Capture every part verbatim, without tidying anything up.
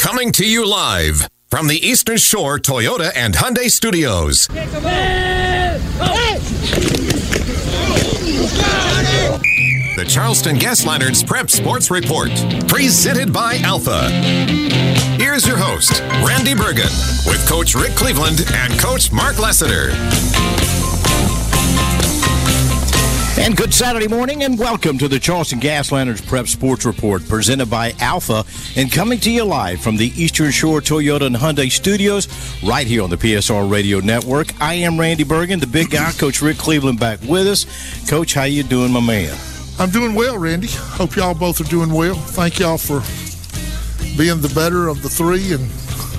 Coming to you live from the Eastern Shore Toyota and Hyundai Studios. The Charleston Gas Lanterns Prep Sports Report, presented by Alpha. Here's your host, Randy Bergen, with Coach Rick Cleveland and Coach Mark Lessiter. And good Saturday morning, and welcome to the Charleston Gas Lanterns Prep Sports Report, presented by Alpha, and coming to you live from the Eastern Shore Toyota and Hyundai Studios, right here on the P S R Radio Network. I am Randy Bergen, the big guy. Coach Rick Cleveland back with us. Coach, how you doing, my man? I'm doing well, Randy. Hope y'all both are doing well. Thank y'all for being the better of the three and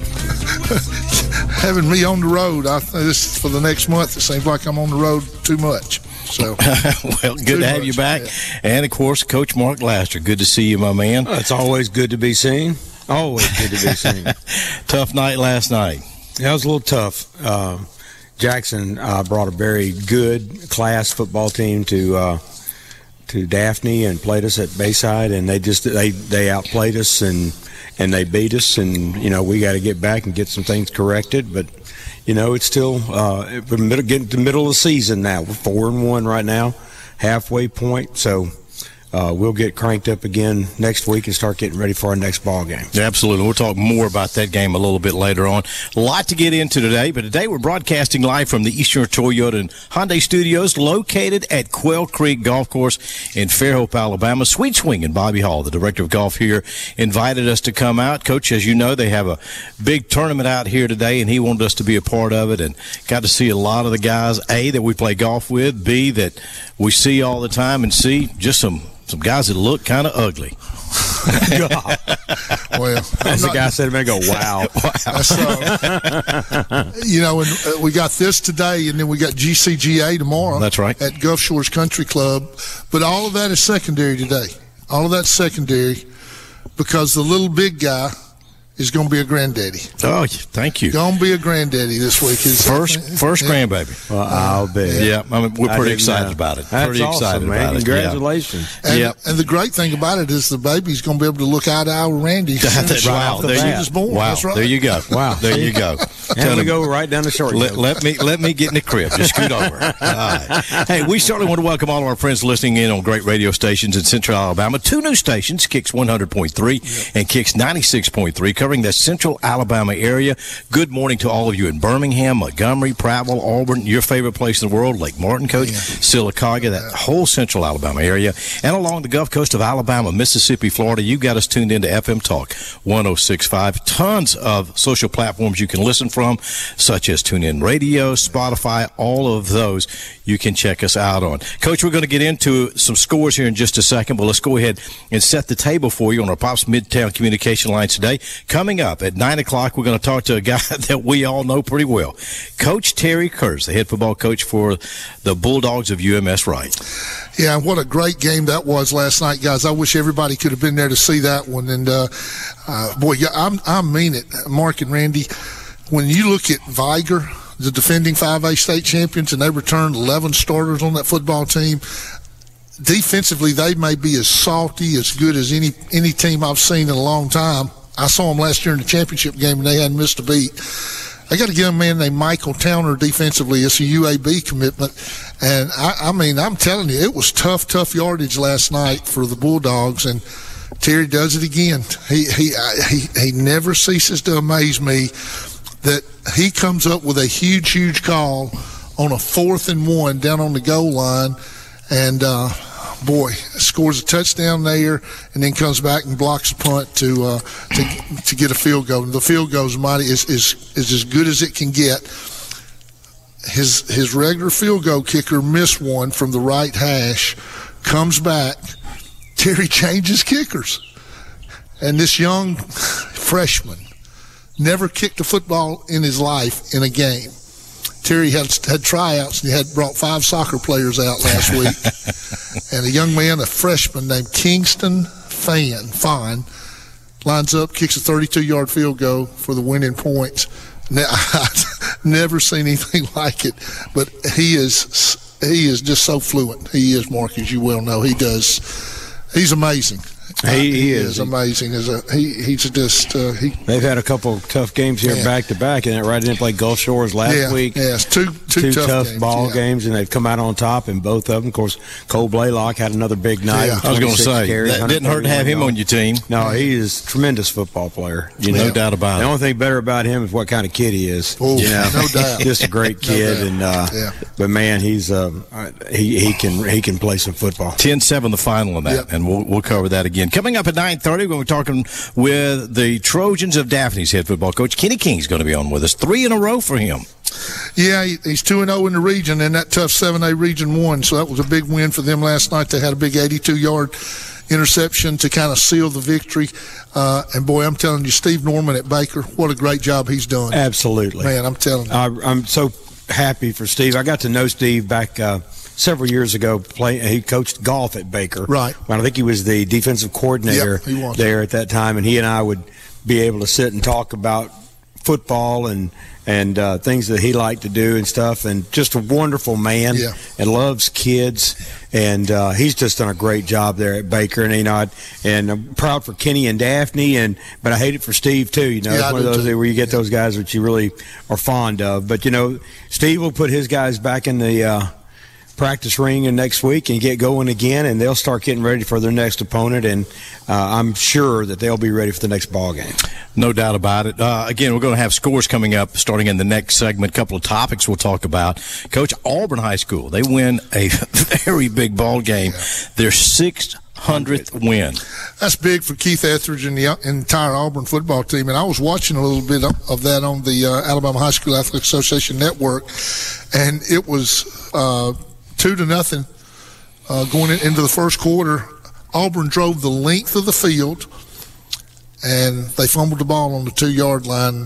having me on the road. I, this for the next month, it seems like I'm on the road too much. So, well, good to have much. you back. Yeah. And, of course, Coach Mark Laster. Good to see you, my man. Oh, it's always good to be seen. Always good to be seen. Tough night last night. Yeah, it was a little tough. Uh, Jackson uh, brought a very good class football team to uh, to Daphne and played us at Bayside, and they just they, they outplayed us and and they beat us. And, you know, we got to get back and get some things corrected. But, you know, it's still uh, we're middle, getting to the middle of the season now. We're four and one right now, halfway point. So uh, we'll get cranked up again next week and start getting ready for our next ball game. Absolutely. We'll talk more about that game a little bit later on. A lot to get into today, but today we're broadcasting live from the Eastern Toyota and Hyundai Studios, located at Quail Creek Golf Course in Fairhope, Alabama. Sweet Swing and Bobby Hall, the director of golf here, invited us to come out. Coach, as you know, they have a big tournament out here today, and he wanted us to be a part of it, and got to see a lot of the guys, A, that we play golf with, B, that we see all the time, and C, just some Some guys that look kind of ugly. Well, as the guy said, I'm going to go, wow. wow. So, you know, and uh, we got this today, and then we got G C G A tomorrow. That's right. At Gulf Shores Country Club. But all of that is secondary today. All of that's secondary because the little big guy is going to be a granddaddy. Oh, thank you. Going to be a granddaddy this week. Is first first yeah. grandbaby. Well, I'll bet. Yeah, yeah I mean, we're pretty excited know. about it. That's pretty awesome, excited man. about it. Congratulations. Yeah. And, yep. and the great thing about it is the baby's going to be able to look eye to eye with Randy. That's wow. right. There you go. Born. Wow. That's right. There you go. Wow. There you go. And we go right down the short. Let, let me let me get in the crib. Just scoot over. All right. Hey, we certainly want to welcome all of our friends listening in on great radio stations in Central Alabama. Two new stations, Kicks one hundred point three yep. and Kicks ninety-six point three, covering the Central Alabama area. Good morning to all of you in Birmingham, Montgomery, Prattville, Auburn, your favorite place in the world, Lake Martin, Coach, yeah. Sylacauga, that whole Central Alabama area, and along the Gulf Coast of Alabama, Mississippi, Florida. You got us tuned into F M Talk one oh six point five. Tons of social platforms you can listen from, such as TuneIn Radio, Spotify, all of those you can check us out on. Coach, we're going to get into some scores here in just a second, but let's go ahead and set the table for you on our Pops Midtown Communication Lines today. Coming up at nine o'clock, we're going to talk to a guy that we all know pretty well, Coach Terry Kurtz, the head football coach for the Bulldogs of U M S Wright. Yeah, what a great game that was last night, guys. I wish everybody could have been there to see that one. And, uh, uh, boy, yeah, I'm, I mean it, Mark and Randy. When you look at Viger, the defending five A state champions, and they returned eleven starters on that football team, defensively they may be as salty, as good as any any team I've seen in a long time. I saw them last year in the championship game, and they hadn't missed a beat. I got a young man named Michael Towner defensively. It's a U A B commitment. And, I, I mean, I'm telling you, it was tough, tough yardage last night for the Bulldogs. And Terry does it again. He he he, he never ceases to amaze me that he comes up with a huge, huge call on a fourth and one down on the goal line. And, uh, boy, scores a touchdown there, and then comes back and blocks a punt to uh, to to get a field goal. And the field goal is mighty is, is is as good as it can get. His his regular field goal kicker missed one from the right hash, comes back. Terry changes kickers, and this young freshman never kicked a football in his life in a game. Terry had had tryouts, and he had brought five soccer players out last week. And a young man, a freshman named Kingston Fan, Fine, lines up, kicks a thirty-two-yard field goal for the winning points. Now, I've never seen anything like it, but he is he is just so fluent. He is, Mark, as you well know. He does. He's amazing. He, he, he is. is amazing. As a he, he's just uh, he. They've had a couple of tough games here Man. back to back, and right didn't play Gulf Shores last yeah, week. Yeah, it's two two, two tough, tough games, ball yeah. games, and they've come out on top in both of them. Of course, Cole Blaylock had another big night. Yeah. with I was going to twenty-six say, carries, that didn't hurt to have him on your team. No, he is a tremendous football player. You No know, doubt about the it. only thing better about him is what kind of kid he is. Oh, you know? no doubt. Just a great kid, doubt. and uh, Yeah. but man, he's um, he he can he can play some football. ten seven the final in that, Yep. and we'll we'll cover that again. Coming up at nine thirty, when we're talking with the Trojans of Daphne's head football coach, Kenny King's going to be on with us. Three in a row for him. Yeah, he, he's two and zero in the region, and that tough seven A region won. So that was a big win for them last night. They had a big eighty-two yard interception to kind of seal the victory. Uh, and boy, I'm telling you, Steve Norman at Baker, what a great job he's done. Absolutely, Man, I'm telling you. I, I'm so happy for Steve. I got to know Steve back uh, several years ago. Play, he coached golf at Baker. Right. When I think he was the defensive coordinator Yep, he was. there at that time, and he and I would be able to sit and talk about football and and uh, things that he liked to do and stuff. And just a wonderful man, Yeah. and loves kids. And uh, he's just done a great job there at Baker. And you know, I, and I'm proud for Kenny and Daphne, and but I hate it for Steve too. You know, Yeah, it's I one of do those too. where you get Yeah. those guys that you really are fond of. But you know, Steve will put his guys back in the uh, practice ring and next week and get going again, and they'll start getting ready for their next opponent. And uh, I'm sure that they'll be ready for the next ball game. No doubt about it. Uh, again, we're going to have scores coming up starting in the next segment. A couple of topics we'll talk about. Coach, Auburn High School, they win a very big ball game. Their six hundredth win. That's big for Keith Etheridge and the entire Auburn football team. And I was watching a little bit of that on the uh, Alabama High School Athletic Association Network, and it was uh, two to nothing uh, going in, into the first quarter. Auburn drove the length of the field, and they fumbled the ball on the two-yard line.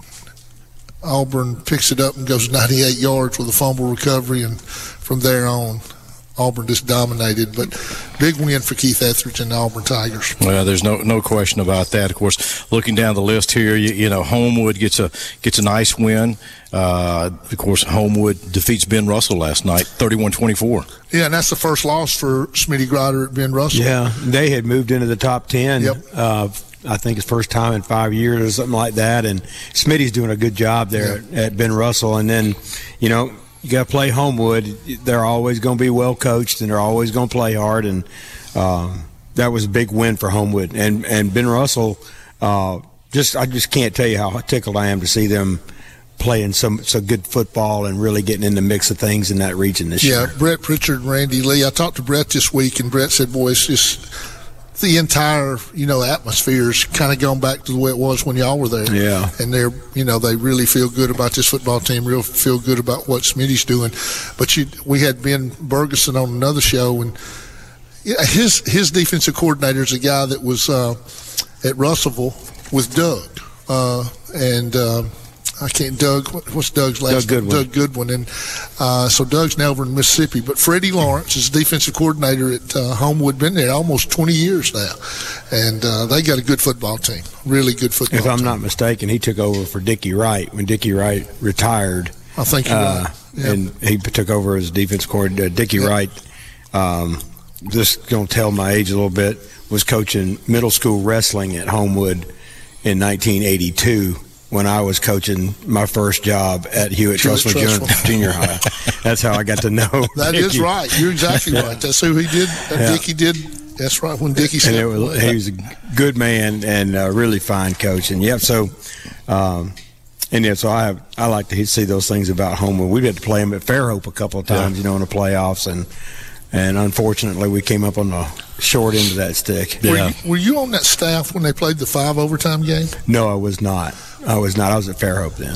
Auburn picks it up and goes ninety-eight yards with a fumble recovery, and from there on, Auburn just dominated. But big win for Keith Etheridge and the Auburn Tigers. Well, there's no no question about that. Of course, looking down the list here, you, you know, Homewood gets a gets a nice win. Uh, of course, Homewood defeats Ben Russell last night, thirty-one twenty-four. Yeah, and that's the first loss for Smitty Grider at Ben Russell. Yeah, they had moved into the top ten. Yep. Uh, I think it's first time in five years or something like that. And Smitty's doing a good job there Yeah. at, at Ben Russell. And then, you know, you got to play Homewood. They're always going to be well coached, and they're always going to play hard. And um, that was a big win for Homewood. And and Ben Russell, uh, just I just can't tell you how tickled I am to see them playing some some good football and really getting in the mix of things in that region this Yeah, year. Brett Pritchard and Randy Lee. I talked to Brett this week, and Brett said, boy, it's just the entire, you know, atmosphere's kind of gone back to the way it was when y'all were there. Yeah. And they're, you know, they really feel good about this football team, real feel good about what Smitty's doing. But you, we had Ben Bergeson on another show, and yeah, his his defensive coordinator is a guy that was uh, at Russellville with Doug. Uh, and uh, I can't, Doug, what's Doug's last Doug name? Goodwin. Doug Goodwin. And uh, so Doug's now over in Mississippi. But Freddie Lawrence is defensive coordinator at uh, Homewood, been there almost twenty years now. And uh, they got a good football team, really good football If I'm team. not mistaken, he took over for Dickie Wright when Dickie Wright retired. I think you're Uh, right. Yeah. And he took over as defense coordinator. Dickie Yeah. Wright, um, just going to tell my age a little bit, was coaching middle school wrestling at Homewood in nineteen eighty-two when I was coaching my first job at Hewitt Hewitt Trussell Junior, Trussell. Junior High. That's how I got to know That Dickie. is right. You're exactly right. That's who he did. Uh, Yeah. Dickie did. That's right. When Dickie And said it was, he was a good man and a really fine coach. And yep, so um, and yeah, so I have I like to see those things about Homewood. We had to play them at Fairhope a couple of times, you know, in the playoffs, and and unfortunately we came up on the short end of that stick. Were, Yeah. you, were you on that staff when they played the five overtime game? No, I was not. I was not. I was at Fairhope then.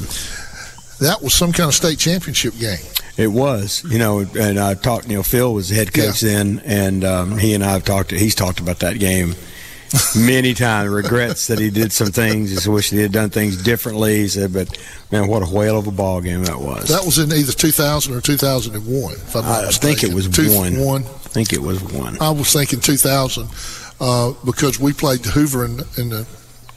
That was some kind of state championship game. It was, you know, and I talked. You know, Phil was the head coach then, and um, he and I have talked. He's talked about that game many times. Regrets that he did some things. He wished he had done things differently. He said, "But man, what a whale of a ball game that was." That was in either two thousand or two thousand one. If I'm not I think it mistaken. was Two- one. one. I think it was one. I was thinking two thousand uh, because we played Hoover in, in the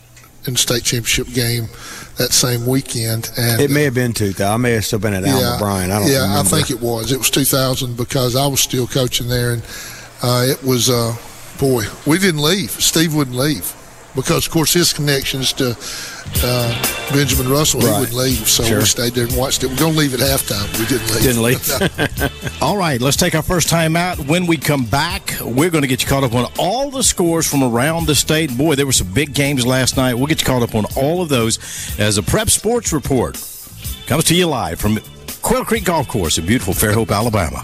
in the state championship game that same weekend. And It may have been two thousand. I may have still been at Alma Bryan. I don't yeah, remember. I think it was. It was two thousand because I was still coaching there, and uh, it was uh, boy, we didn't leave. Steve wouldn't leave because, of course, his connections to uh, Benjamin Russell, right. He wouldn't leave. So sure. we stayed there and watched it. We're going to leave at halftime. We didn't leave. Didn't leave. All right, let's take our first time out. When we come back, we're going to get you caught up on all the scores from around the state. Boy, there were some big games last night. We'll get you caught up on all of those as a Prep Sports Report comes to you live from Quail Creek Golf Course in beautiful Fairhope, Alabama.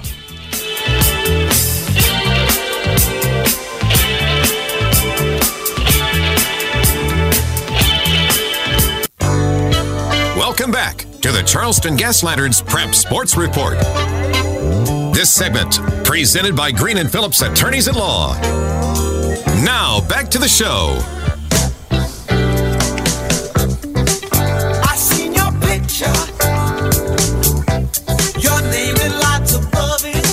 Welcome back to the Charleston Gas Lanterns Prep Sports Report. This segment presented by Green and Phillips Attorneys at Law. Now back to the show. I seen your picture. Your name in lights above it.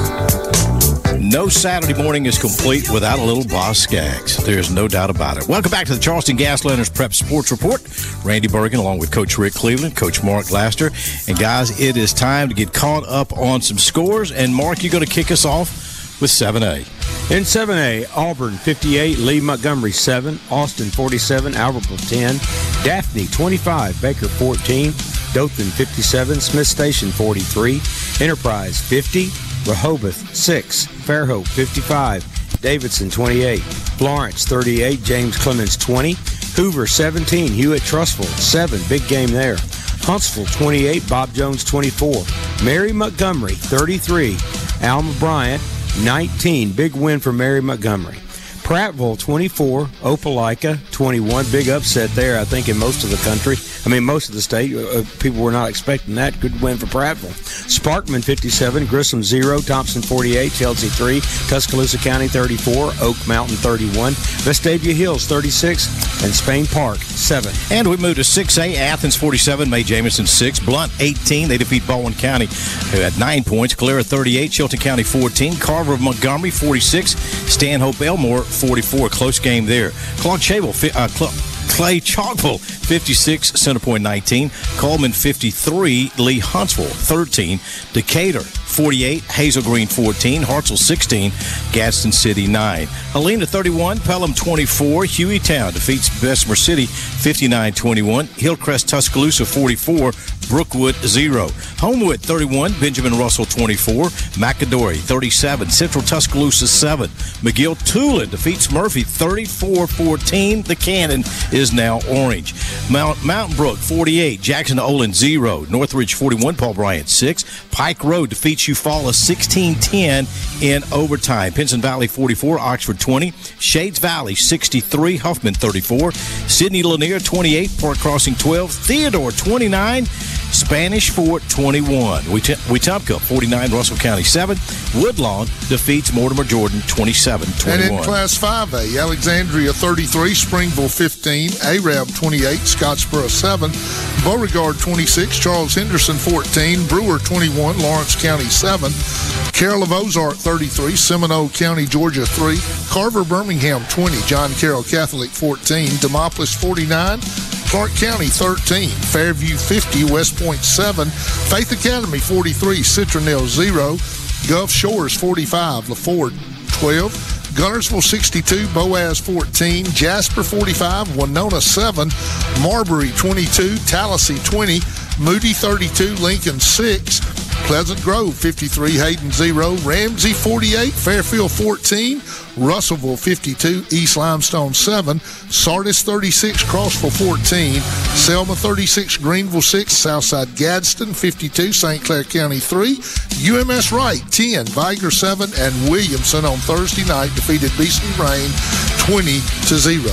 No Saturday morning is complete without a little Boss Skaggs. There's no doubt about it. Welcome back to the Charleston Gas Lanterns Prep Sports Report. Randy Bergen along with Coach Rick Cleveland, Coach Mark Laster. And, guys, it is time to get caught up on some scores. And, Mark, you're going to kick us off with seven A. In seven A, Auburn fifty-eight, Lee Montgomery seven, Austin forty-seven, Albertville ten, Daphne twenty-five, Baker fourteen, Dothan fifty-seven, Smith Station forty-three, Enterprise fifty, Rehoboth six, Fairhope fifty-five, Davidson twenty-eight, Florence thirty-eight, James Clemens twenty, Hoover seventeen, Hewitt Trussville seven, big game there, Huntsville twenty-eight, Bob Jones twenty-four, Mary Montgomery thirty-three, Alma Bryant nineteen, big win for Mary Montgomery. Prattville twenty-four, Opelika twenty-one, big upset there, I think, in most of the country. I mean, most of the state. Uh, people were not expecting that. Good win for Prattville. Sparkman fifty-seven, Grissom zero, Thompson forty-eight, Chelsea three, Tuscaloosa County thirty-four, Oak Mountain thirty-one, Vestavia Hills thirty-six, and Spain Park seven. And we move to six A, Athens forty-seven, May Jamison six, Blunt eighteen. They defeat Baldwin County who had nine points. Calera thirty-eight, Chilton County fourteen, Carver of Montgomery forty-six, Stanhope Elmore forty-four. Close game there. Claude Chable, uh, Cl- Clay Chalkville fifty-six, Centerpoint nineteen, Coleman fifty-three, Lee Huntsville thirteen, Decatur forty-eight, Hazel Green fourteen, Hartselle sixteen, Gadsden City nine. Helena thirty-one, Pelham twenty-four, Hueytown defeats Bessemer City fifty-nine twenty-one, Hillcrest Tuscaloosa forty-four, Brookwood zero. Homewood thirty-one, Benjamin Russell twenty-four, McAdory thirty-seven, Central Tuscaloosa seven, McGill Tulin defeats Murphy thirty-four fourteen. The Cannon is now orange. Mount Mountain Brook forty-eight, Jackson Olin zero, Northridge forty-one, Paul Bryant six, Pike Road defeats Eufaula sixteen ten in overtime. Pinson Valley forty-four, Oxford twenty, Shades Valley sixty-three, Huffman thirty-four, Sidney Lanier twenty-eight, Park Crossing twelve, Theodore twenty-nine, Spanish Fort twenty-one, Wetumpka forty-nine, Russell County seven, Woodlawn defeats Mortimer Jordan twenty-seven twenty-one. And in Class five A, Alexandria thirty-three, Springville fifteen, Arab twenty-eight, Scottsboro seven, Beauregard twenty-six, Charles Henderson fourteen, Brewer twenty-one, Lawrence County seven, Carroll of Ozark thirty-three, Seminole County, Georgia three, Carver Birmingham twenty, John Carroll Catholic fourteen, Demopolis forty-nine, Clark County thirteen, Fairview fifty, West Point seven, Faith Academy forty-three, Citronelle zero, Gulf Shores forty-five, LaFord twelve, Gunnersville sixty-two, Boaz fourteen, Jasper forty-five, Winona seven, Marbury twenty-two, Tallahassee twenty, Moody thirty-two, Lincoln six, Pleasant Grove fifty-three, Hayden zero, Ramsey forty-eight, Fairfield fourteen, Russellville fifty-two, East Limestone seven, Sardis thirty-six, Crossville fourteen, Selma thirty-six, Greenville six, Southside Gadsden fifty-two, Saint Clair County three, U M S Wright ten, Viger seven, and Williamson on Thursday night defeated Beeson Rain twenty to zero.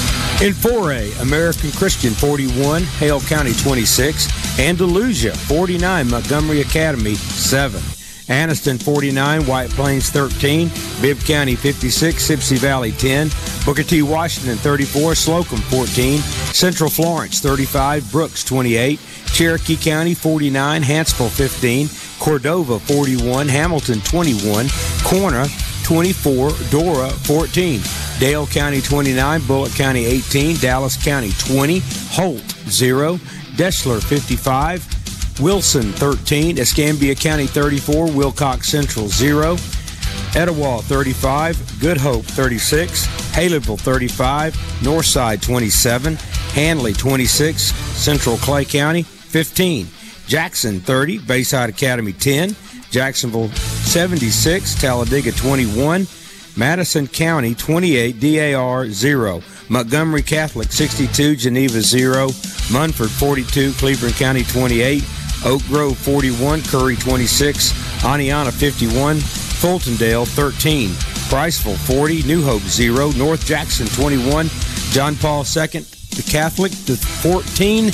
In four A, American Christian forty-one, Hale County twenty-six, Andalusia forty-nine, Montgomery Academy seven, Anniston forty-nine, White Plains thirteen, Bibb County fifty-six, Sipsey Valley ten, Booker T. Washington thirty-four, Slocum fourteen, Central Florence thirty-five, Brooks twenty-eight, Cherokee County forty-nine, Hanceville fifteen, Cordova forty-one, Hamilton twenty-one, Corner twenty-four, Dora fourteen, Dale County twenty-nine, Bullock County eighteen, Dallas County twenty, Holt zero, Deschler fifty-five, Wilson thirteen, Escambia County thirty-four, Wilcox Central zero, Etowah thirty-five, Good Hope thirty-six, Haleyville thirty-five, Northside twenty-seven, Handley twenty-six, Central Clay County fifteen, Jackson thirty, Bayside Academy ten, Jacksonville seventy-six, Talladega twenty-one, Madison County twenty-eight, D A R zero, Montgomery Catholic sixty-two, Geneva zero, Munford forty-two, Cleveland County twenty-eight, Oak Grove forty-one, Curry twenty-six, Aniana fifty-one, Fultondale thirteen, Priceville forty, New Hope zero, North Jackson twenty-one, John Paul second, the Catholic to fourteen,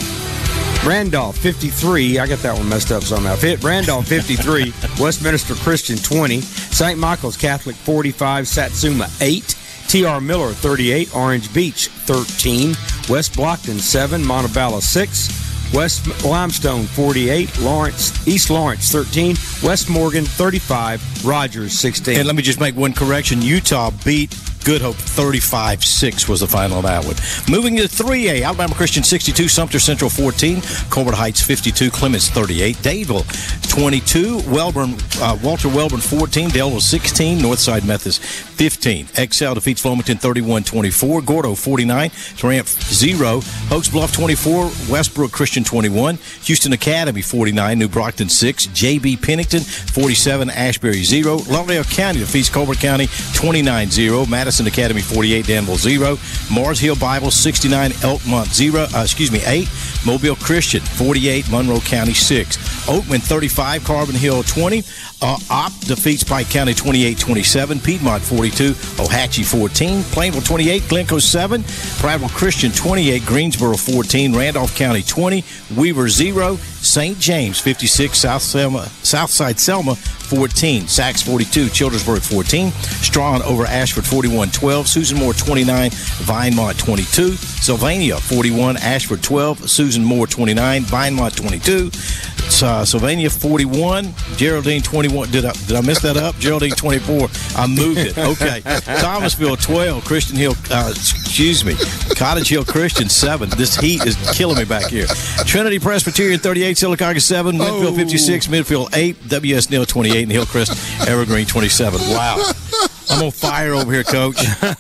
Randolph fifty-three, I got that one messed up somehow. Randolph fifty-three, Westminster Christian twenty, Saint Michael's Catholic forty-five, Satsuma eight, T R Miller thirty-eight, Orange Beach thirteen, West Blockton seven, Montebello six, West Limestone forty-eight, Lawrence, East Lawrence thirteen, West Morgan thirty-five, Rogers sixteen. And let me just make one correction. Utah beat Good Hope thirty-five six was the final of that one. Moving to three A, Alabama Christian sixty-two, Sumter Central fourteen, Colbert Heights fifty-two, Clemens thirty-eight, Dadeville twenty-two, Welborn, uh, Walter Welborn fourteen, Delville sixteen, Northside Methodist fifteen. Excel defeats Flomaton thirty-one twenty-four, Gordo forty-nine, Triumph zero, Oaks Bluff twenty-four, Westbrook Christian twenty-one, Houston Academy forty-nine, New Brockton six, J B Pennington forty-seven, Ashbury zero, Lauderdale County defeats Colbert County twenty-nine zero, Madison Academy forty-eight, Danville zero, Mars Hill Bible sixty-nine, Elkmont zero, uh, excuse me, eight, Mobile Christian forty-eight, Monroe County six, Oakman thirty-five, Carbon Hill twenty, uh, Opp defeats Pike County twenty-eight twenty-seven, Piedmont forty-two, Ohatchee fourteen, Plainville twenty-eight, Glencoe seven, Prattville Christian twenty-eight, Greensboro fourteen, Randolph County twenty, Weaver zero, Saint James fifty-six, South Selma, Southside Selma fourteen, Sachs forty-two, Childersburg fourteen, Strawn over Ashford forty-one twelve, Susan Moore twenty-nine, Vinemont twenty-two, Sylvania forty-one, Ashford twelve, Susan Moore twenty-nine, Vinemont twenty-two, uh, Sylvania forty-one, Geraldine twenty-one. Did I, did I mess that up? Geraldine twenty-four. I moved it. Okay. Thomasville twelve, Christian Hill, uh, excuse me, Cottage Hill Christian seven. This heat is killing me back here. Trinity Presbyterian thirty-eight, Sylacauga seven, Midfield fifty-six, Midfield eight, W S Neal twenty-eight, and Hillcrest Evergreen twenty-seven. Wow. I'm on fire over here, Coach.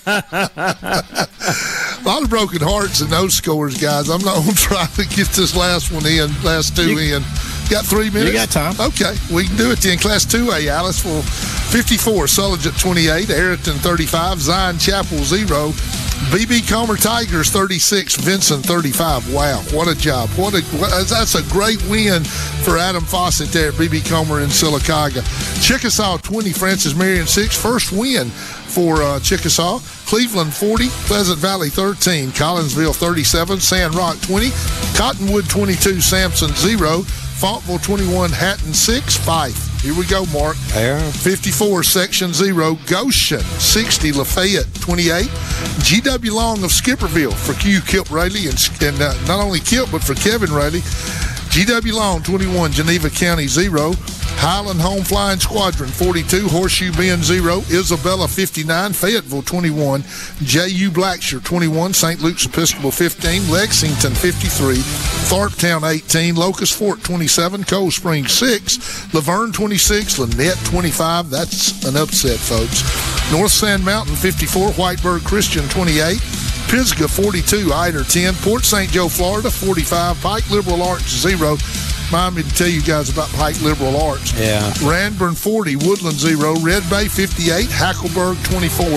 A lot of broken hearts in those scores, guys. I'm not going to try to get this last one in, last two you, in. Got three minutes? You got time. Okay, we can do it then. Class two A, Aliceville fifty-four, Sulligent twenty-eight, Ayrton thirty-five, Zion Chapel zero, B B Comer Tigers thirty-six, Vincent thirty-five. Wow, what a job. What a what, That's a great win for Adam Fawcett there at B B Comer in Sylacauga. Chickasaw twenty, Francis Marion six, first win for uh, Chickasaw. Cleveland forty, Pleasant Valley thirteen, Collinsville thirty-seven, Sand Rock twenty, Cottonwood twenty-two, Sampson zero, Faultville twenty-one, Hatton six, Fife. Here we go, Mark. Yeah. fifty-four, Section zero, Goshen sixty, Lafayette twenty-eight, G W Long of Skipperville for Q Kip Rayleigh, and, and uh, not only Kip, but for Kevin Rayleigh. G W Long twenty-one, Geneva County zero, Highland Home Flying Squadron forty-two, Horseshoe Bend zero, Isabella fifty-nine, Fayetteville twenty-one, J U Blackshear twenty-one, Saint Luke's Episcopal fifteen, Lexington fifty-three, Tharptown eighteen, Locust Fork twenty-seven, Cold Spring six, Laverne twenty-six, Lynette twenty-five. That's an upset, folks. North Sand Mountain fifty-four, Whiteburg Christian twenty-eight, Pisgah forty-two, Eider ten, Port Saint Joe, Florida forty-five, Pike Liberal Arts zero. Remind me to tell you guys about Pike Liberal Arts. Yeah. Ranburn forty, Woodland zero, Red Bay fifty-eight, Hackleburg twenty-four,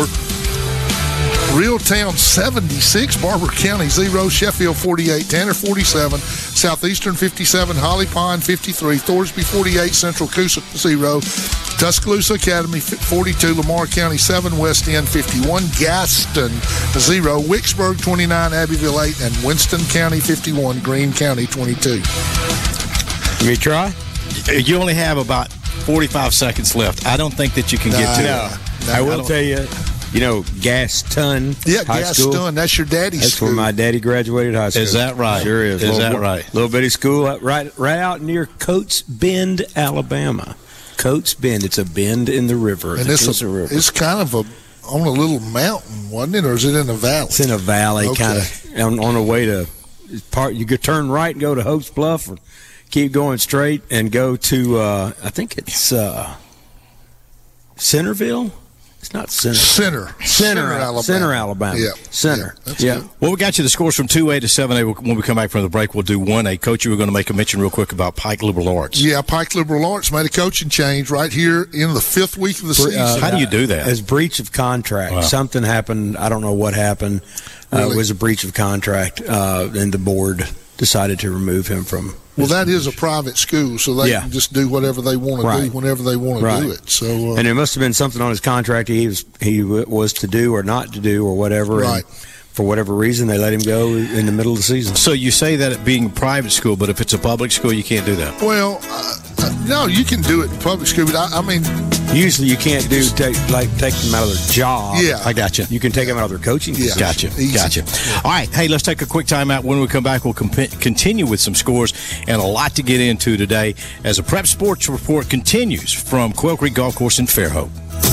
Reeltown seventy-six, Barber County zero, Sheffield forty-eight, Tanner forty-seven, Southeastern fifty-seven, Holly Pond fifty-three, Thorsby forty-eight, Central Coosa zero, Tuscaloosa Academy forty-two, Lamar County seven, West End fifty-one, Gaston zero, Wicksburg twenty-nine, Abbeville eight, and Winston County fifty-one, Greene County twenty-two. Let me try? You only have about forty-five seconds left. I don't think that you can get to Nah, it. no, I I will don't- tell you, you know, Gaston Yeah, High School. Gaston. That's your daddy's That's school. where my daddy graduated high school. Is that right? Sure is. Is little, that right? Little bitty school out- right, right out near Coates Bend, Alabama. Coates Bend. It's a bend in the river. And the it's, Coosa a, River. it's kind of a on a little mountain, wasn't it, or is it in a valley? It's in a valley, Okay. kind of on, on the way to part. You could turn right and go to Hopes Bluff, or keep going straight and go to. Uh, I think it's. Uh, Centerville? It's not Center. Center. Center, Center, Alabama. Center, Alabama. Yeah. Center. Yeah. Yeah. Good. Well, we got you the scores from two A to seven A. When we come back from the break, we'll do one A. Coach, you were going to make a mention real quick about Pike Liberal Arts. Yeah, Pike Liberal Arts made a coaching change right here in the fifth week of the season. Uh, How do you do that? As breach of contract. Wow. Something happened. I don't know what happened. Uh, Really? it was a breach of contract, uh, and the board decided to remove him from. Well, that is a private school, so they Yeah. can just do whatever they want to Right. do whenever they want to Right. do it. So, uh, And there must have been something on his contract he was he w- was to do or not to do or whatever. Right. And for whatever reason, they let him go in the middle of the season. So you say that it being a private school, but if it's a public school, you can't do that. well, uh, uh, no, you can do it in public school, but I, I mean, Usually, you can't do take like take them out of their job. Yeah. I got you. You can take them out of their coaching. Yeah. position. Gotcha. Easy. Gotcha. All right. Hey, let's take a quick time out. When we come back, we'll comp- continue with some scores and a lot to get into today as a Prep Sports Report continues from Quail Creek Golf Course in Fairhope.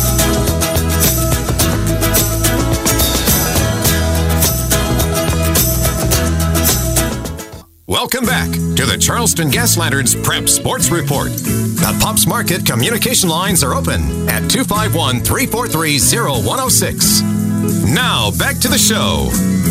Welcome back to the Charleston Gas Lanterns Prep Sports Report. The Pops Market communication lines are open at two five one, three four three, zero one zero six. Now, back to the show.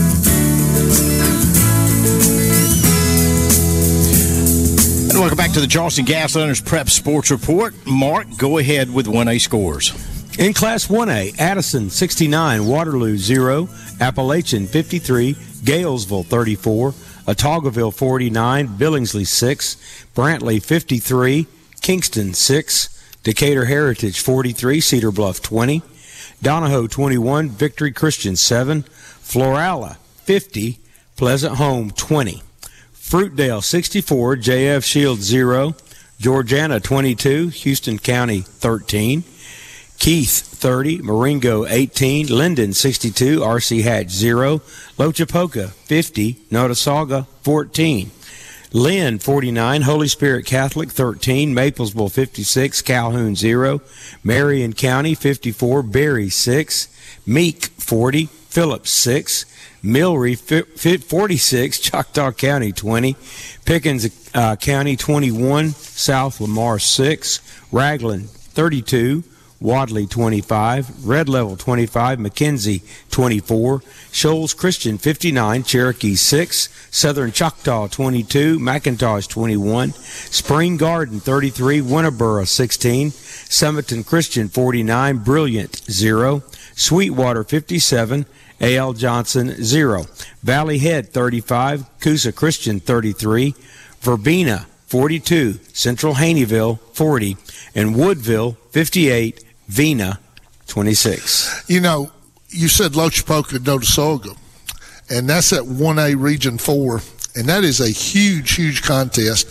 And welcome back to the Charleston Gas Lanterns Prep Sports Report. Mark, go ahead with one A scores. In Class one A, Addison sixty-nine, Waterloo zero, Appalachian fifty-three, Galesville thirty-four, Otaugaville forty-nine, Billingsley six, Brantley fifty-three, Kingston six, Decatur Heritage forty-three, Cedar Bluff twenty, Donahoe twenty-one, Victory Christian seven, Florala fifty, Pleasant Home twenty, Fruitdale sixty-four, J F Shield zero, Georgiana twenty-two, Houston County thirteen, Keith thirty, Marengo eighteen, Linden sixty-two, R C Hatch zero, Lochapoka fifty, Notasulga fourteen, Lynn forty-nine, Holy Spirit Catholic thirteen, Maplesville fifty-six, Calhoun zero, Marion County fifty-four, Berry six, Meek forty, Phillips six, Milry forty-six, Choctaw County twenty, Pickens uh, County twenty-one, South Lamar six, Raglan thirty-two, Wadley twenty-five, Red Level twenty-five, McKenzie twenty-four, Shoals Christian fifty-nine, Cherokee six, Southern Choctaw twenty-two, McIntosh twenty-one, Spring Garden thirty-three, Winterboro sixteen, Summerton Christian forty-nine, Brilliant zero, Sweetwater fifty-seven, A L Johnson zero, Valley Head thirty-five, Coosa Christian thirty-three, Verbena forty-two, Central Haneyville forty, and Woodville fifty-eight, Vena twenty-six. you know, you said Lochapoka, Notasulga, and that's at one A Region four, and that is a huge, huge contest.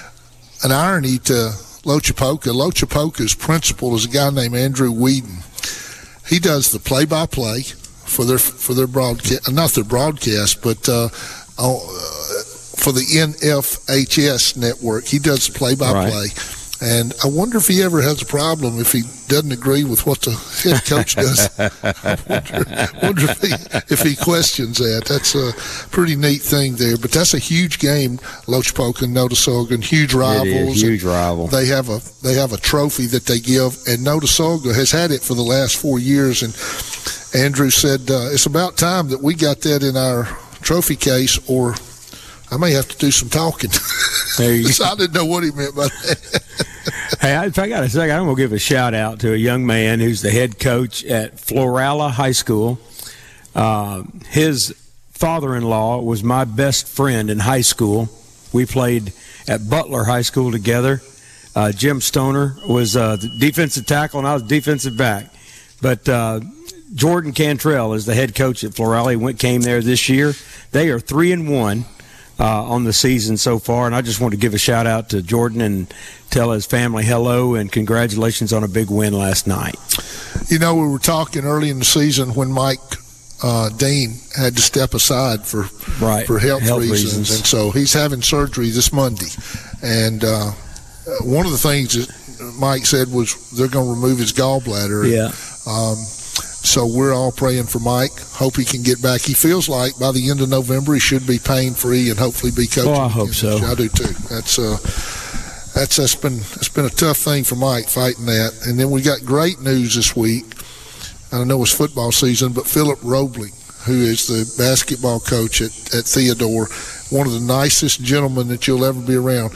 An irony to Lochapoka, Lochapoka's principal is a guy named Andrew Whedon. He does the play-by-play for their for their broadcast, not their broadcast, but uh, uh, for the N F H S network. He does the play-by-play. Right. And I wonder if he ever has a problem if he doesn't agree with what the head coach does. I wonder, wonder if, he, if he questions that. That's a pretty neat thing there. But that's a huge game, Lochapoka and Notasulga, huge rivals. It is, huge rival. They have a they have a trophy that they give, and Notasulga has had it for the last four years. And Andrew said uh, it's about time that we got that in our trophy case, or I may have to do some talking. There you So I didn't know what he meant by that. Hey, if I got a second, I'm going to give a shout out to a young man who's the head coach at Florala High School. Uh, his father-in-law was my best friend in high school. We played at Butler High School together. Uh, Jim Stoner was uh, the defensive tackle, and I was defensive back. But uh, Jordan Cantrell is the head coach at Florala. He went came there this year. They are three and one. Uh, on the season so far, and I just want to give a shout out to Jordan and tell his family hello and congratulations on a big win last night. You know, we were talking early in the season when Mike uh, Dean had to step aside for Right. for health, Health reasons. reasons. and so he's having surgery this Monday. And uh, one of the things that Mike said was they're going to remove his gallbladder. Yeah. Um, So we're all praying for Mike. Hope he can get back. He feels like by the end of November he should be pain free and hopefully be coaching. Oh, I hope again. so. I do too. That's uh, that's that's been it's been a tough thing for Mike fighting that. And then we got great news this week. I know it's football season, but Philip Roebling, who is the basketball coach at, at Theodore, one of the nicest gentlemen that you'll ever be around.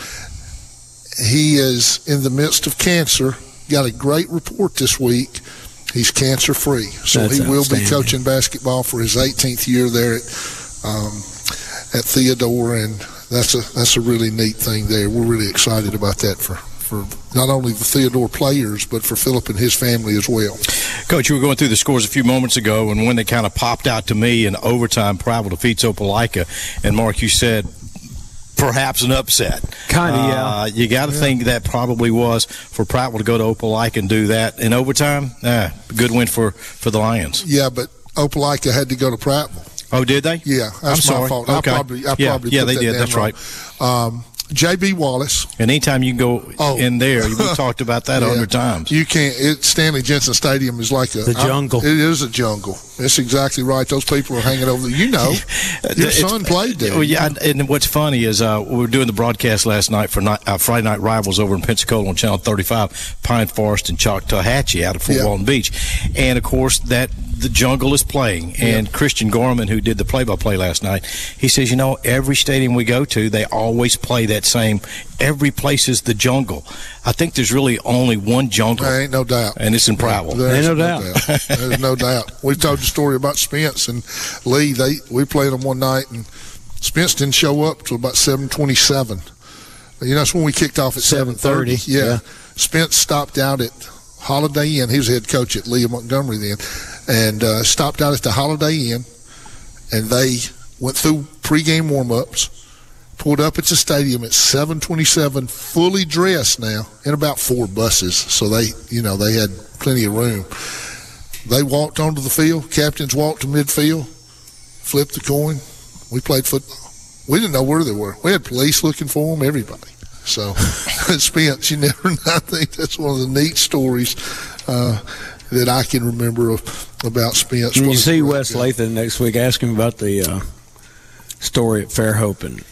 He is in the midst of cancer. Got a great report this week. He's cancer-free, so That's he will be outstanding. coaching basketball for his eighteenth year there at um, at Theodore, and that's a that's a really neat thing there. We're really excited about that for, for not only the Theodore players, but for Philip and his family as well. Coach, you were going through the scores a few moments ago, and when they kind of popped out to me in overtime, Prattville defeats Opelika, and Mark, you said perhaps an upset. Kind of, uh, yeah. You got to Yeah. think that probably was for Prattville to go to Opelika and do that in overtime. Ah, good win for, for the Lions. Yeah, but Opelika had to go to Prattville. Oh, did they? Yeah, that's I'm my sorry. fault. Okay. I probably, I yeah, probably yeah, put they that did. down That's wrong. right. Um, J B Wallace. And anytime you can go Oh. in there, we talked about that a Yeah. hundred times. You can't. It, Stanley Jensen Stadium is like a The jungle. I, it is a jungle. That's exactly right. Those people are hanging over there. You know, your It's- son played there. Oh, yeah, and what's funny is uh, we were doing the broadcast last night for night, uh, Friday Night Rivals over in Pensacola on Channel thirty-five, Pine Forest and Choctawhatchee out of Fort Yeah. Walton Beach. And, of course, that the jungle is playing. And Christian Gorman, who did the play-by-play last night, he says, you know, every stadium we go to, they always play that same, every place is the jungle. I think there's really only one jungle, There ain't no doubt. and it's in Prattville. There's Ain't no doubt. There's no doubt. We've told the story about Spence and Lee. They we played them one night, and Spence didn't show up till about seven twenty-seven. You know, that's when we kicked off at seven thirty. Yeah. yeah. Spence stopped out at Holiday Inn. He was head coach at Lee of Montgomery then, and uh, stopped out at the Holiday Inn, and they went through pregame warm-ups, pulled up at the stadium at seven twenty-seven, fully dressed now, in about four buses. So they, you know, they had plenty of room. They walked onto the field. Captains walked to midfield, flipped the coin. We played football. We didn't know where they were. We had police looking for them, everybody. So, Spence, you never know. I think that's one of the neat stories uh, that I can remember of, about Spence. When you What a see great Wes guy. Lathan next week, ask him about the uh, story at Fairhope and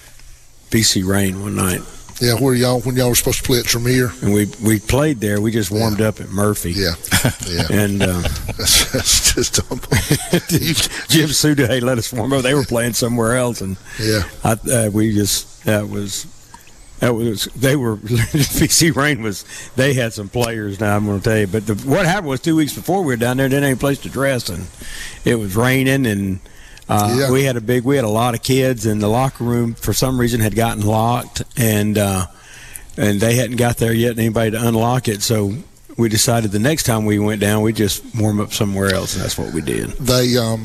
B C Rain one night. Yeah, where y'all, when y'all were supposed to play at Tremere. And we we played there. We just warmed Yeah. up at Murphy. Yeah, yeah. And uh, that's, that's just unbelievable. Jim Suday let us warm up. They were playing somewhere else, and Yeah. I, uh, we just that was that was they were B C Rain was they had some players. Now I'm going to tell you, but the, what happened was two weeks before we were down there, didn't have any place to dress, and it was raining, and uh, Yeah. we had a big we had a lot of kids, and the locker room for some reason had gotten locked, and uh, and they hadn't got there yet, anybody to unlock it, so. We decided the next time we went down, we'd just warm up somewhere else, and that's what we did. They, um,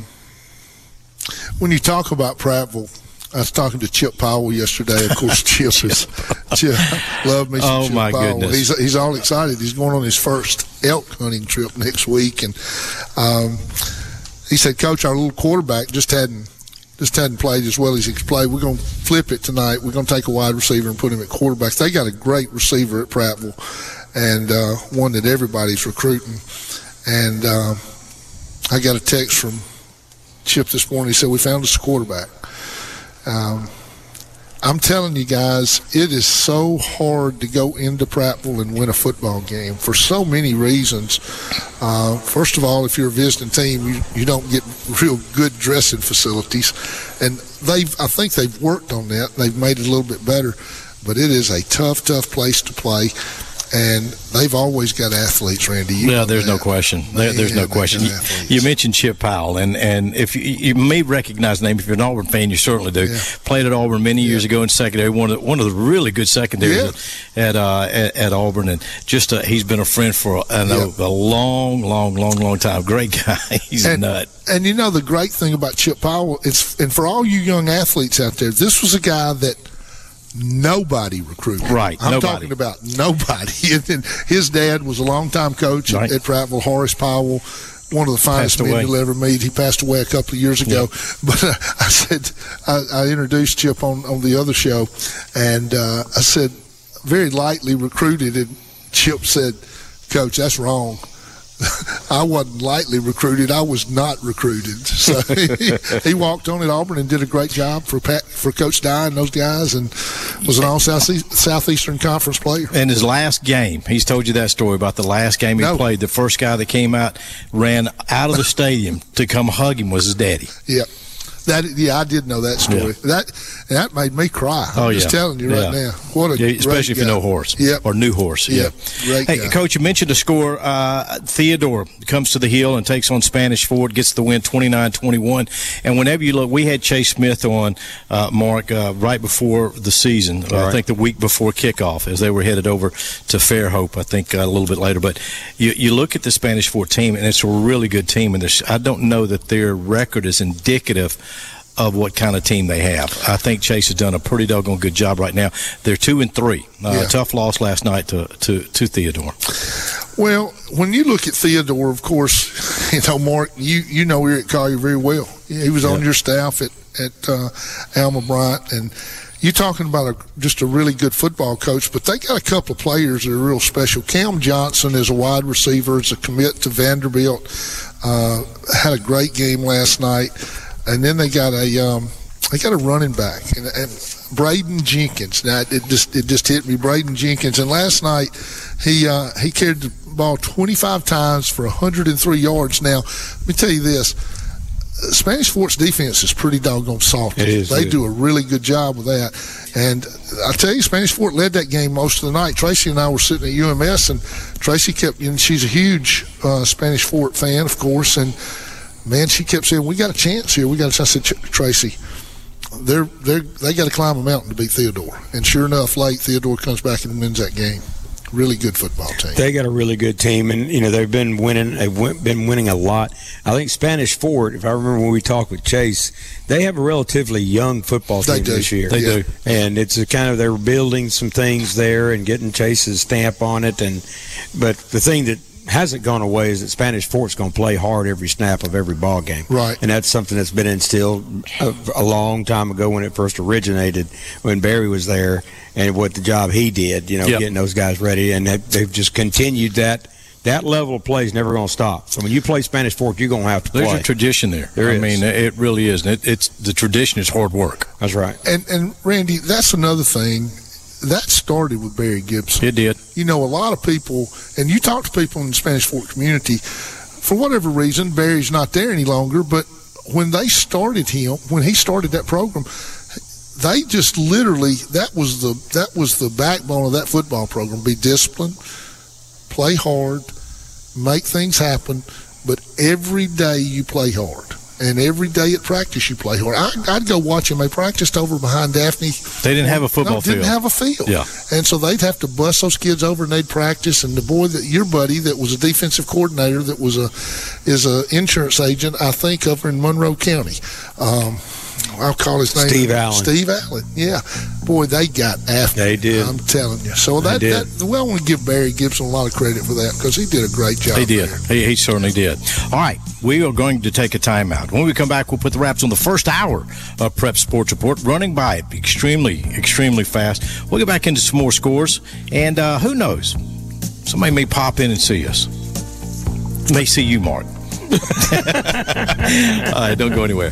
when you talk about Prattville, I was talking to Chip Powell yesterday. Of course, Chip is Chip, love me some Oh, Chip my Powell. goodness. He's he's all excited. He's going on his first elk hunting trip next week, and um, he said, "Coach, our little quarterback just hadn't just hadn't played as well as he could play. We're going to flip it tonight. We're going to take a wide receiver and put him at quarterback." They got a great receiver at Prattville, and uh, one that everybody's recruiting. And uh, I got a text from Chip this morning. He said, "We found us a quarterback." Um, I'm telling you guys, it is so hard to go into Prattville and win a football game for so many reasons. Uh, first of all, if you're a visiting team, you, you don't get real good dressing facilities, and they've I think they've worked on that. They've made it a little bit better, but it is a tough, tough place to play. And they've always got athletes, Randy. You Yeah, know there's no that. question. There, there's Man, no they've question. got You, athletes. you mentioned Chip Powell, and, and if you, you may recognize the name, if you're an Auburn fan, you certainly do. Yeah. Played at Auburn many years Yeah. ago in secondary, one of the, one of the really good secondaries Yeah. at, at, uh, at at Auburn, and just uh, he's been a friend for I know, Yeah. a long, long, long, long time. Great guy. He's And- a nut. And you know the great thing about Chip Powell is, and for all you young athletes out there, this was a guy that nobody recruited. Right, I'm nobody. talking about nobody. And then his dad was a longtime coach Right. at Prattville, Horace Powell, one of the finest Passed men away. you'll ever meet. He passed away a couple of years ago. But uh, I said, I, I introduced Chip on, on the other show, and uh, I said, very lightly recruited, and Chip said, "Coach, that's wrong. I wasn't lightly recruited. I was not recruited. So he, he walked on at Auburn and did a great job for Pat, for Coach Dye and those guys, and was an all Southeastern Conference player. And his last game, he's told you that story about the last game he no. played. The first guy that came out, ran out of the stadium to come hug him was his daddy. Yeah. That, yeah, I did know that story. Yeah. That that made me cry. I'm oh, just yeah. telling you right yeah. now. What a yeah, especially if guy. you know horse. Yep. Or new horse. Yep. Yeah. Great Hey, guy. Coach, you mentioned the score. Uh, Theodore comes to the hill and takes on Spanish Fort, gets the win twenty-nine twenty-one. And whenever you look, we had Chase Smith on, uh, Mark, uh, right before the season. Uh, right. I think the week before kickoff as they were headed over to Fairhope, I think uh, a little bit later. But you, you look at the Spanish Fort team, and it's a really good team. And I don't know that their record is indicative of what kind of team they have. I think Chase has done a pretty doggone good job right now. They're two and three. Uh, Yeah. Tough loss last night to, to, to Theodore. Well, when you look at Theodore, of course, you know, Mark, you, you know Eric Collier very well. He was on Yeah. your staff at, at uh, Alma Bryant, and you're talking about a, just a really good football coach, but they got a couple of players that are real special. Cam Johnson is a wide receiver, is a commit to Vanderbilt, uh, had a great game last night. And then they got a um, they got a running back, and, and Braden Jenkins. Now it just it just hit me, Braden Jenkins. And last night he uh, he carried the ball twenty-five times for one hundred three yards. Now let me tell you this: Spanish Fort's defense is pretty doggone salty. It is, they it do a really good job with that. And I tell you, Spanish Fort led that game most of the night. Tracy and I were sitting at U M S, and Tracy kept. You know, she's a huge uh, Spanish Fort fan, of course, and. Man, she kept saying, "We got a chance here. We got a chance." I said, Tracy, they're they they got to climb a mountain to beat Theodore. And sure enough, late Theodore comes back and wins that game. Really good football team. They got a really good team, and you know they've been winning. They've win, been winning a lot. I think Spanish Fort, if I remember when we talked with Chase, they have a relatively young football team They do. this year. They Yeah. do. And it's a kind of they're building some things there and getting Chase's stamp on it. And but the thing that hasn't gone away is that Spanish Fort's going to play hard every snap of every ball game. Right. And that's something that's been instilled a, a long time ago when it first originated, when Barry was there, and what the job he did, you know, Yep. getting those guys ready. And they, they've just continued that. That level of play is never going to stop. So when you play Spanish Fort, you're going to have to There's play. a tradition there. There I is. mean, it really is. And it, it's the tradition is hard work. That's right. And and Randy, that's another thing. That started with Barry Gibson. It did. You know, a lot of people, and you talk to people in the Spanish Fort community, for whatever reason, Barry's not there any longer, but when they started him, when he started that program, they just literally, that was the that was the backbone of that football program. Be disciplined, play hard, make things happen, but every day you play hard. And every day at practice you play hard. I, I'd go watch them. They practiced over behind Daphne. They didn't have a football no, didn't field. have a field. Yeah. And so they'd have to bus those kids over and they'd practice. And the boy that your buddy that was a defensive coordinator that was a is a insurance agent, I think, over in Monroe County. Um, I'll call his name Steve Allen. Steve Allen. Yeah. Boy, they got after They it, did. I'm telling you. So that, did. that well, I want to give Barry Gibson a lot of credit for that because he did a great job. He did. there. He, he certainly did. All right, we are going to take a timeout. When we come back, we'll put the wraps on the first hour of Prep Sports Report, running by it extremely, extremely fast. We'll get back into some more scores, and uh, who knows? Somebody may pop in and see us. May see you, Mark. All right, don't go anywhere.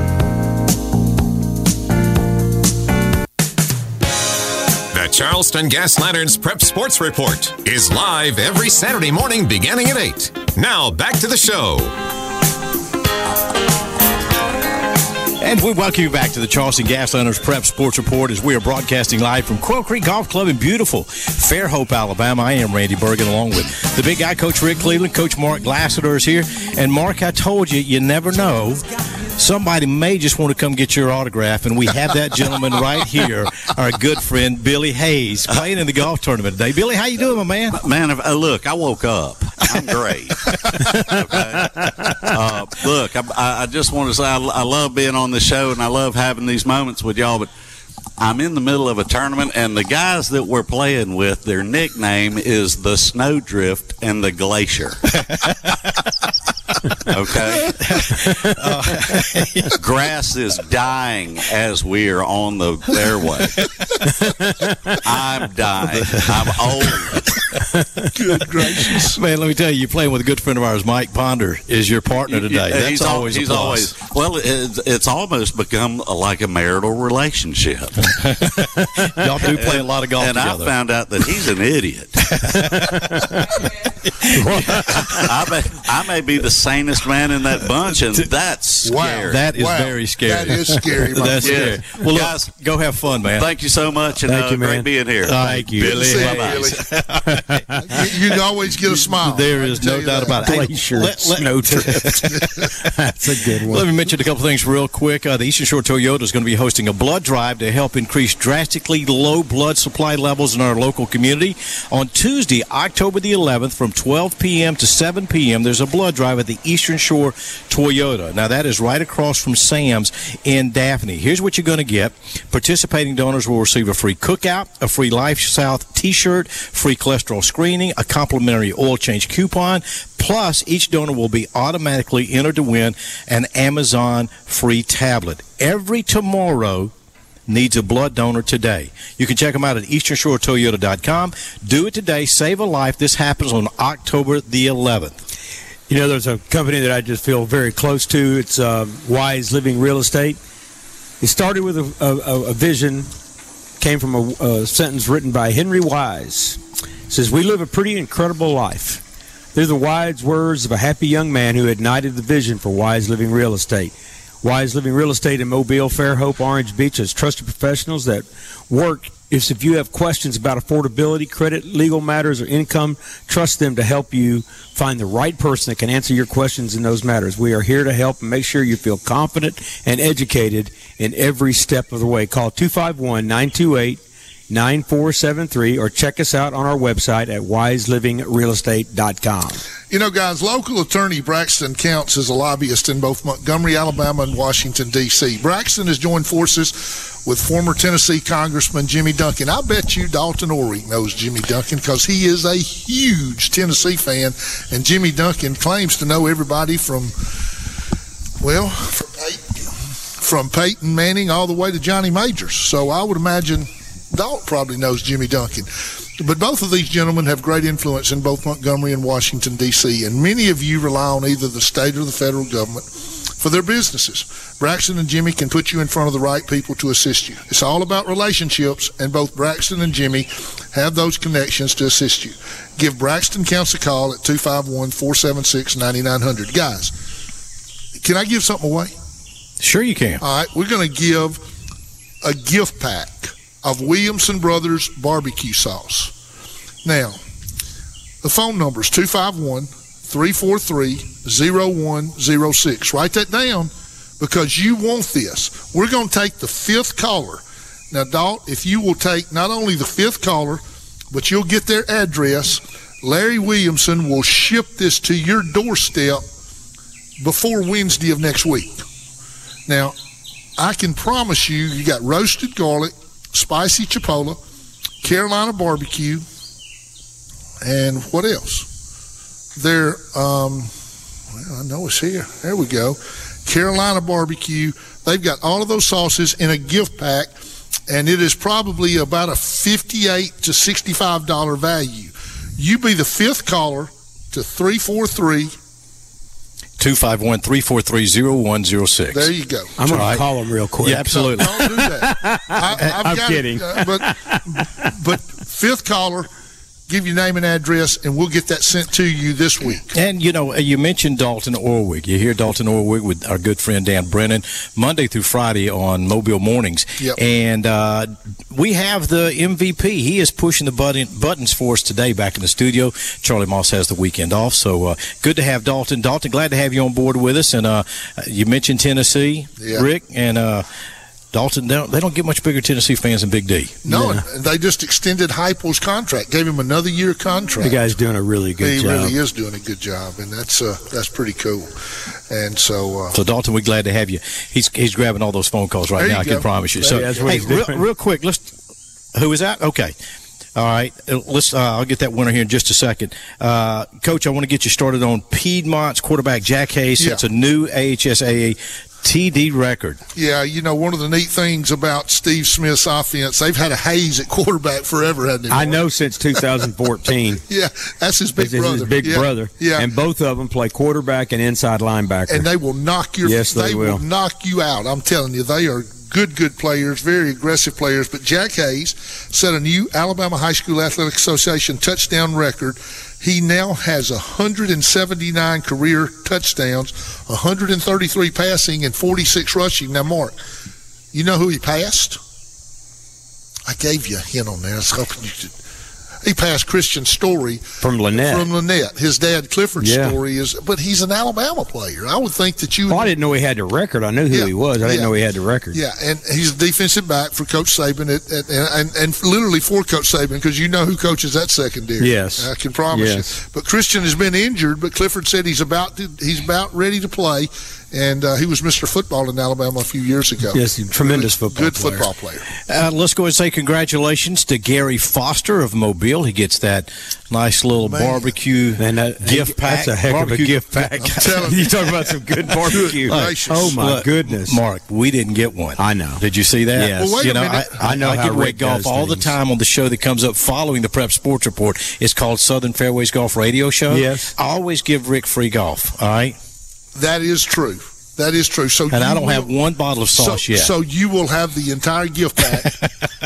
The Charleston Gas Lanterns Prep Sports Report is live every Saturday morning beginning at eight. Now back to the show. And we welcome you back to the Charleston Gas Lanterns Prep Sports Report as we are broadcasting live from Quail Creek Golf Club in beautiful Fairhope, Alabama. I am Randy Bergen along with the big guy, Coach Rick Cleveland. Coach Mark Lassiter is here. And Mark, I told you, you never know. Somebody may just want to come get your autograph, and we have that gentleman right here, our good friend Billy Hayes, playing in the golf tournament today. Billy, how you doing, my man? Man, if, uh, look, I woke up. I'm great. Okay. Uh, look, I, I just want to say I, I love being on the show, and I love having these moments with y'all, but I'm in the middle of a tournament, and the guys that we're playing with, their nickname is the Snowdrift and the Glacier. Okay? Uh, grass is dying as we are on the fairway. I'm dying. I'm old. Good gracious. Man, let me tell you, you're playing with a good friend of ours, Mike Ponder, is your partner today. Yeah, That's he's al- always he's a plus. always well. It's, it's almost become like a marital relationship. Y'all do play a lot of golf and together. I found out that he's an idiot. I, may, I may be the sanest man in that bunch, and that's Wow. scary. That is Wow. very scary. That is scary, my That's friend. scary. Well, look, Guys, go have fun, man. Thank you so much, and Thank uh, you, man. great being here. Thank you. Good to see you, Bye-bye. Billy. you, you can always get a smile. There I is can tell no you doubt that. about it. Hey, Glacier let- let- snow drift. That's a good one. Let me mention a couple things real quick. Uh, the Eastern Shore Toyota is going to be hosting a blood drive to help increase drastically low blood supply levels in our local community. On Tuesday, October the eleventh, from twelve p.m. to seven p.m., there's a blood drive at the Eastern Shore Toyota. Now, that is right across from Sam's in Daphne. Here's what you're going to get. Participating donors will receive a free cookout, a free Life South t-shirt, free cholesterol screening, a complimentary oil change coupon, plus each donor will be automatically entered to win an Amazon free tablet. Every tomorrow needs a blood donor today. You can check them out at eastern shore toyota dot com. Do it today. Save a life. This happens on October the eleventh. You know, there's a company that I just feel very close to. It's uh, Wise Living Real Estate. It started with a, a, a vision, came from a, a sentence written by Henry Wise. It says, "We live a pretty incredible life." They're the wise words of a happy young man who ignited the vision for Wise Living Real Estate. Wise Living Real Estate in Mobile, Fairhope, Orange Beach has trusted professionals that work. If, if you have questions about affordability, credit, legal matters, or income, trust them to help you find the right person that can answer your questions in those matters. We are here to help and make sure you feel confident and educated in every step of the way. Call two five one, nine two eight, nine four seven three or check us out on our website at wise living real estate dot com. You know, guys, local attorney Braxton counts as a lobbyist in both Montgomery, Alabama, and Washington, D C Braxton has joined forces with former Tennessee Congressman Jimmy Duncan. I bet you Dalton Orrick knows Jimmy Duncan because he is a huge Tennessee fan, and Jimmy Duncan claims to know everybody from, well, from Peyton, from Peyton Manning all the way to Johnny Majors. So I would imagine Dalt probably knows Jimmy Duncan. But both of these gentlemen have great influence in both Montgomery and Washington, D C, and many of you rely on either the state or the federal government for their businesses. Braxton and Jimmy can put you in front of the right people to assist you. It's all about relationships, and both Braxton and Jimmy have those connections to assist you. Give Braxton Counts a call at two five one, four seven six, nine nine zero zero. Guys, can I give something away? Sure you can. All right, we're going to give a gift pack of Williamson Brothers barbecue sauce. Now, the phone number is two five one, three four three, zero one zero six. Write that down because you want this. We're going to take the fifth caller. Now, Dalt, if you will take not only the fifth caller, but you'll get their address, Larry Williamson will ship this to your doorstep before Wednesday of next week. Now, I can promise you, you got roasted garlic, spicy chipotle, Carolina barbecue, and what else? They're, um, well, I know it's here. There we go. Carolina barbecue. They've got all of those sauces in a gift pack, and it is probably about a fifty-eight to sixty-five dollars value. You be the fifth caller to three four three, two five one, three four three, zero one zero six. There you go. I'm going Right. to call them real quick. Yeah, absolutely. No, don't do that. I, I've I'm got kidding. It, uh, but, but fifth caller, give your name and address, and we'll get that sent to you this week. And, you know, you mentioned Dalton Orwig. You hear Dalton Orwig with our good friend Dan Brennan, Monday through Friday on Mobile Mornings. Yep. And uh, we have the M V P. He is pushing the button, buttons for us today back in the studio. Charlie Moss has the weekend off, so uh, good to have Dalton. Dalton, glad to have you on board with us. And uh, you mentioned Tennessee, Yeah. Rick, and uh, Dalton, they don't, they don't get much bigger Tennessee fans than Big D. No, Yeah. and they just extended Heupel's contract, gave him another year contract. The guy's doing a really good he job. really is doing a good job, and that's uh, that's pretty cool. And so, uh, So, Dalton, we're glad to have you. He's he's grabbing all those phone calls right There now, you I can go. promise you. There So, you go. That's what hey, he's real, doing. real quick, let's. Who is that? Okay. All right. Uh, Let's. Uh, I'll get that winner here in just a second. Uh, Coach, I want to get you started on Piedmont's quarterback, Jack Hayes. Yeah. It's a new A H S A A T D record. Yeah, you know, one of the neat things about Steve Smith's offense, they've had a haze at quarterback forever, hasn't they? I know since two thousand fourteen. Yeah, that's his big It's brother. his big yeah. brother. Yeah. And both of them play quarterback and inside linebacker. And they will knock your Yes, they will. will. knock you out. I'm telling you, they are good, good players, very aggressive players. But Jack Hayes set a new Alabama High School Athletic Association touchdown record. He now has one hundred seventy-nine career touchdowns, one hundred thirty-three passing, and forty-six rushing. Now, Mark, you know who he passed? I gave you a hint on there. I was hoping you could. He passed Christian Story from Lynette. From Lynette. His dad, Clifford Yeah. Story, is, but he's an Alabama player. I would think that you. Well, I didn't know he had the record. I knew who Yeah. he was. I didn't Yeah. know he had the record. Yeah, and he's a defensive back for Coach Saban, at, at, and, and literally for Coach Saban, because you know who coaches that secondary. Yes. I can promise Yes. you. But Christian has been injured, but Clifford said he's about to, he's about ready to play, and uh, he was Mister Football in Alabama a few years ago. Yes, he's a tremendous football Good player. football player. Uh, let's go and say congratulations to Gary Foster of Mobile. He gets that nice little Man. barbecue Man, that, gift pack. That's a heck barbecue of a gift pack. I'm telling you talk about some good barbecue. Good gracious. Oh my Look, goodness, Mark, we didn't get one. I know. Did you see that? Yes. Well, wait you a know, minute. I, I know I how get Rick Rick golf does all the things. time on the show that comes up following the Prep Sports Report. It's called Southern Fairways Golf Radio Show. Yes. I always give Rick free golf. All right, That is true. That is true. So and you I don't will- have one bottle of so, sauce yet. So you will have the entire gift pack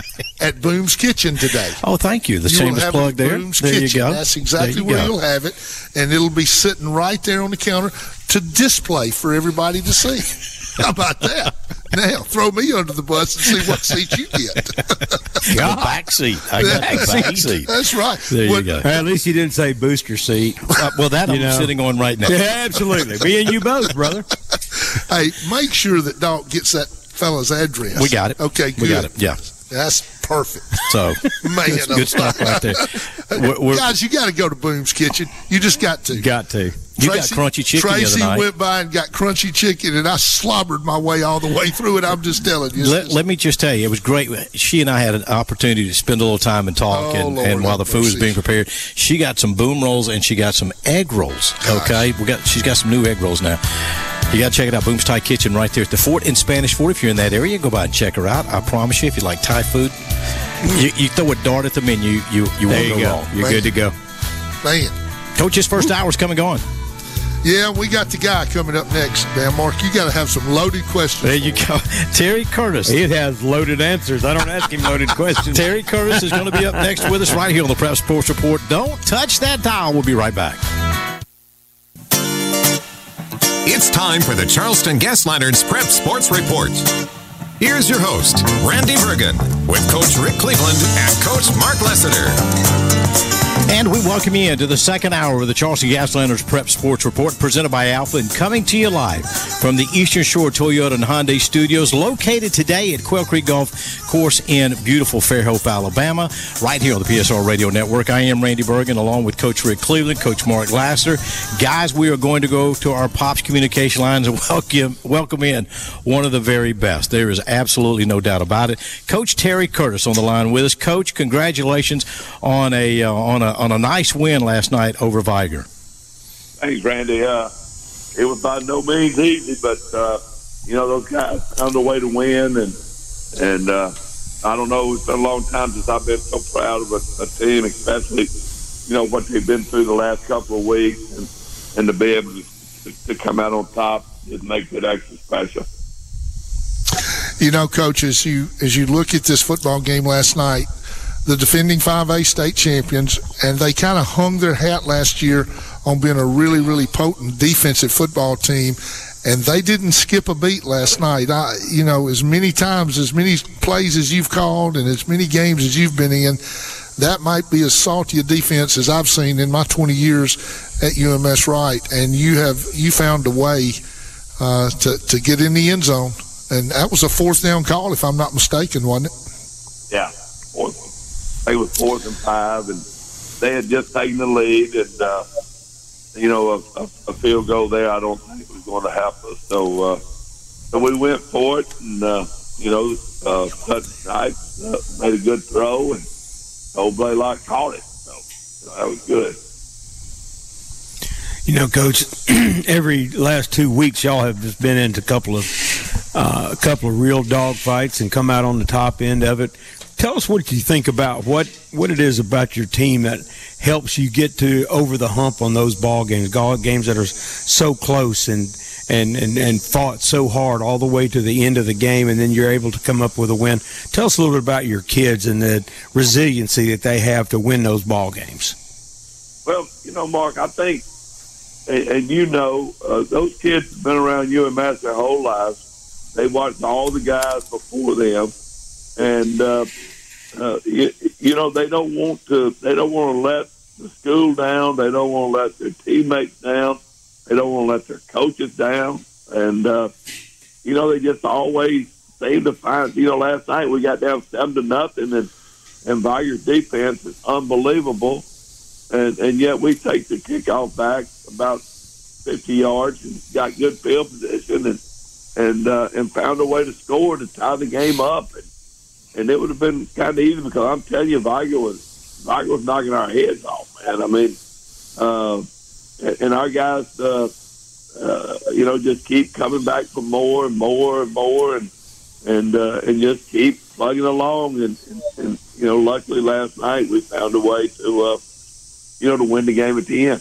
at Boom's Kitchen today. oh, thank you. The You will shameless have it plug at there. Boom's There Kitchen. you go. That's exactly There you where go. you'll have it, and it'll be sitting right there on the counter to display for everybody to see. How about that? Now, throw me under the bus and see what seat you get. The back seat. I got the back seat. That's right. There What- you go. At least you didn't say booster seat. Uh, well, that You I'm know. sitting on right now. Yeah, absolutely. Me and you both, brother. Hey, make sure that Doc gets that fella's address. We got it. Okay, good. We got it. Yeah. That's perfect. So Man, that's good stuff right there. We're, we're, Guys, you got to go to Boom's Kitchen. You just got to. Got to. you got crunchy chicken Tracy the other night. went by and got crunchy chicken, and I slobbered my way all the way through it. I'm just telling you. Let, let me just tell you, it was great. She and I had an opportunity to spend a little time and talk, Oh, and, Lord and while have the food was mercy. being prepared, she got some boom rolls and she got some egg rolls. Okay, we got she's got some new egg rolls now. You got to check it out, Boom's Thai Kitchen right there at the Fort in Spanish Fort. If you're in that area, go by and check her out. I promise you, if you like Thai food, you, you throw a dart at the menu, you you There won't you go, go. wrong. You're Man. good to go. Man. Coach's first hour's coming on. Yeah, we got the guy coming up next. Now, Mark, you got to have some loaded questions. There you go, Terry Curtis. He has loaded answers. I don't ask him loaded questions. Terry Curtis is going to be up next with us right here on the Prep Sports Report. Don't touch that dial. We'll be right back. It's time for the Charleston Gas Lanterns Prep Sports Report. Here's your host, Randy Bergen, with Coach Rick Cleveland and Coach Mark Lessiter. And we welcome you into the second hour of the Charleston Gas Lanterns Prep Sports Report, presented by Alpha and coming to you live from the Eastern Shore Toyota and Hyundai Studios, located today at Quail Creek Golf Course in beautiful Fairhope, Alabama, right here on the P S R Radio Network. I am Randy Bergen, along with Coach Rick Cleveland, Coach Mark Lasser. Guys, we are going to go to our Pops communication lines and welcome, welcome in one of the very best. There is absolutely no doubt about it. Coach Terry Curtis on the line with us. Coach, congratulations on a uh, on a on a nice win last night over Viger. Thanks, Randy. Uh, it was by no means easy, but uh, you know those guys found a way to win, and and uh, I don't know. It's been a long time since I've been so proud of a, a team, especially you know what they've been through the last couple of weeks, and, and to be able to, to come out on top, it makes it extra special. You know, Coach, as you as you look at this football game last night, the defending five A state champions, and they kind of hung their hat last year on being a really, really potent defensive football team, and they didn't skip a beat last night. I, you know, as many times, as many plays as you've called, and as many games as you've been in, that might be as salty a defense as I've seen in my twenty years at U M S Wright, and you have you found a way uh, to to get in the end zone. And that was a fourth down call, if I'm not mistaken, wasn't it? Yeah, fourth, they were fourth and five, and they had just taken the lead, and uh, you know, a, a, a field goal there, I don't think was going to help us. So, uh, so we went for it, and uh, you know, uh, Sutton Knight uh, made a good throw, and old Blaylock caught it. So, so that was good. You know, Coach, every last two weeks y'all have just been into a couple of uh, a couple of real dog fights and come out on the top end of it. Tell us what you think about what, what it is about your team that helps you get to over the hump on those ball games, games that are so close and, and, and, and fought so hard all the way to the end of the game, and then you're able to come up with a win. Tell us a little bit about your kids and the resiliency that they have to win those ball games. Well, you know, Mark, I think, and, and you know, uh, those kids have been around U M S their whole lives. They watched all the guys before them. And uh, uh, you, you know they don't want to. They don't want to let the school down. They don't want to let their teammates down. They don't want to let their coaches down. And uh, you know they just always seem to find. You know, last night we got down seven to nothing, and and Viger's defense is unbelievable. And and yet we take the kickoff back about fifty yards and got good field position and and uh, and found a way to score to tie the game up. And, And it would have been kind of easy because I'm telling you, Viger was Viger was knocking our heads off, man. I mean, uh, and, and our guys, uh, uh, you know, just keep coming back for more and more and more, and and uh, and just keep plugging along. And, and, and you know, luckily last night we found a way to, uh, you know, to win the game at the end.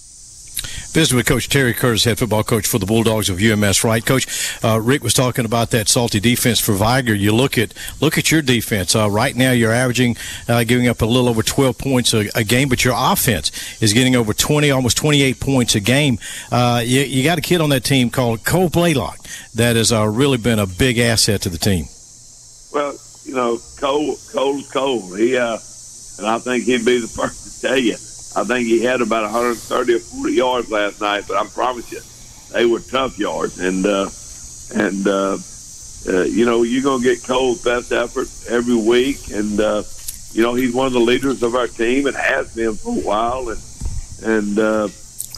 Visiting with Coach Terry Curtis, head football coach for the Bulldogs of U M S Wright. Coach, uh, Rick was talking about that salty defense for Viger. You look at look at your defense. Uh, right now you're averaging, uh, giving up a little over twelve points a, a game, but your offense is getting over twenty, almost twenty-eight points a game. Uh, you, you got a kid on that team called Cole Blaylock that has uh, really been a big asset to the team. Well, you know, Cole, Cole's Cole. He, uh, and I think he'd be the first to tell you. I think he had about one hundred thirty or forty yards last night, but I promise you, they were tough yards. And, uh, and uh, uh, you know, you're going to get Cole's best effort every week. And, uh, you know, he's one of the leaders of our team and has been for a while. And, and uh,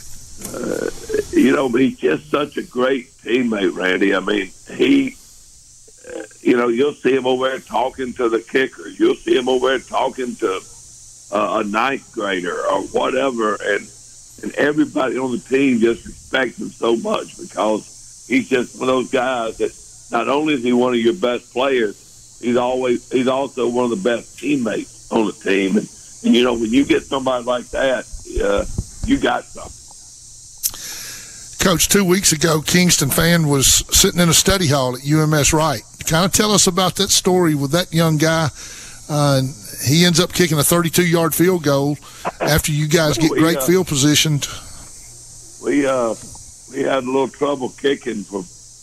uh, you know, but he's just such a great teammate, Randy. I mean, he, uh, you know, you'll see him over there talking to the kickers. You'll see him over there talking to Uh, a ninth grader or whatever, and and everybody on the team just respects him so much because he's just one of those guys that not only is he one of your best players, he's always he's also one of the best teammates on the team. And, and you know, when you get somebody like that, uh, you got something. Coach, two weeks ago, Kingston fan was sitting in a study hall at U M S Wright. Kind of tell us about that story with that young guy. Uh, he ends up kicking a thirty-two-yard field goal after you guys get we, great uh, field positioned. We uh, we had a little trouble kicking for,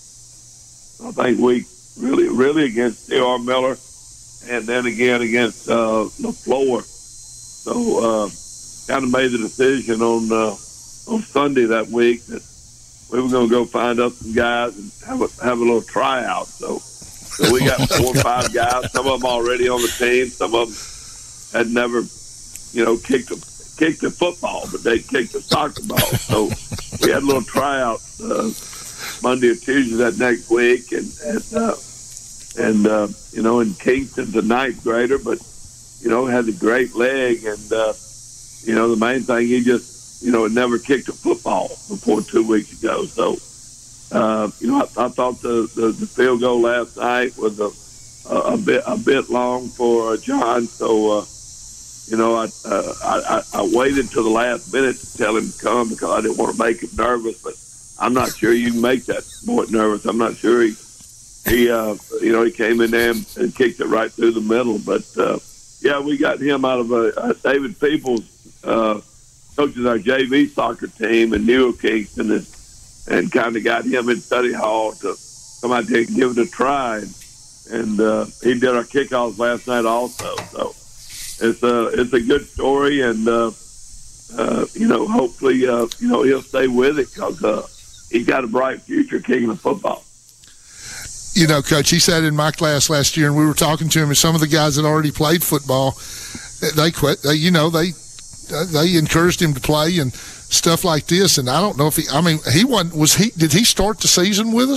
I think we really, really against T R Miller, and then again against uh, LaFleur. So uh, kind of made the decision on uh, on Sunday that week that we were going to go find us some guys and have a have a little tryout. So. So we got four or five guys, some of them already on the team, some of them had never, you know, kicked a, kicked a football, but they kicked a soccer ball. So we had a little tryout uh, Monday or Tuesday that next week, and and, uh, and uh, you know, in Kingston's a ninth grader, but you know, had a great leg, and uh, you know, the main thing he just, you know, had never kicked a football before two weeks ago, so. Uh, you know, I, I thought the, the, the field goal last night was a, a, a bit a bit long for uh, John. So, uh, you know, I, uh, I I waited till the last minute to tell him to come because I didn't want to make him nervous. But I'm not sure you can make that boy nervous. I'm not sure he he uh, you know he came in there and, and kicked it right through the middle. But uh, yeah, we got him out of a uh, David Peoples uh, coaches our J V soccer team in New Kingston. And, and kind of got him in study hall to come out there and give it a try. And, and uh, he did our kickoffs last night also. So it's a, it's a good story, and, uh, uh, you know, hopefully, uh, you know, he'll stay with it because uh, he's got a bright future kicking the football. You know, Coach, he sat in my class last year, and we were talking to him, and some of the guys that already played football, they quit. They, you know, they they encouraged him to play and stuff like this, and I don't know if he. I mean, he wasn't. Was he? Did he start the season with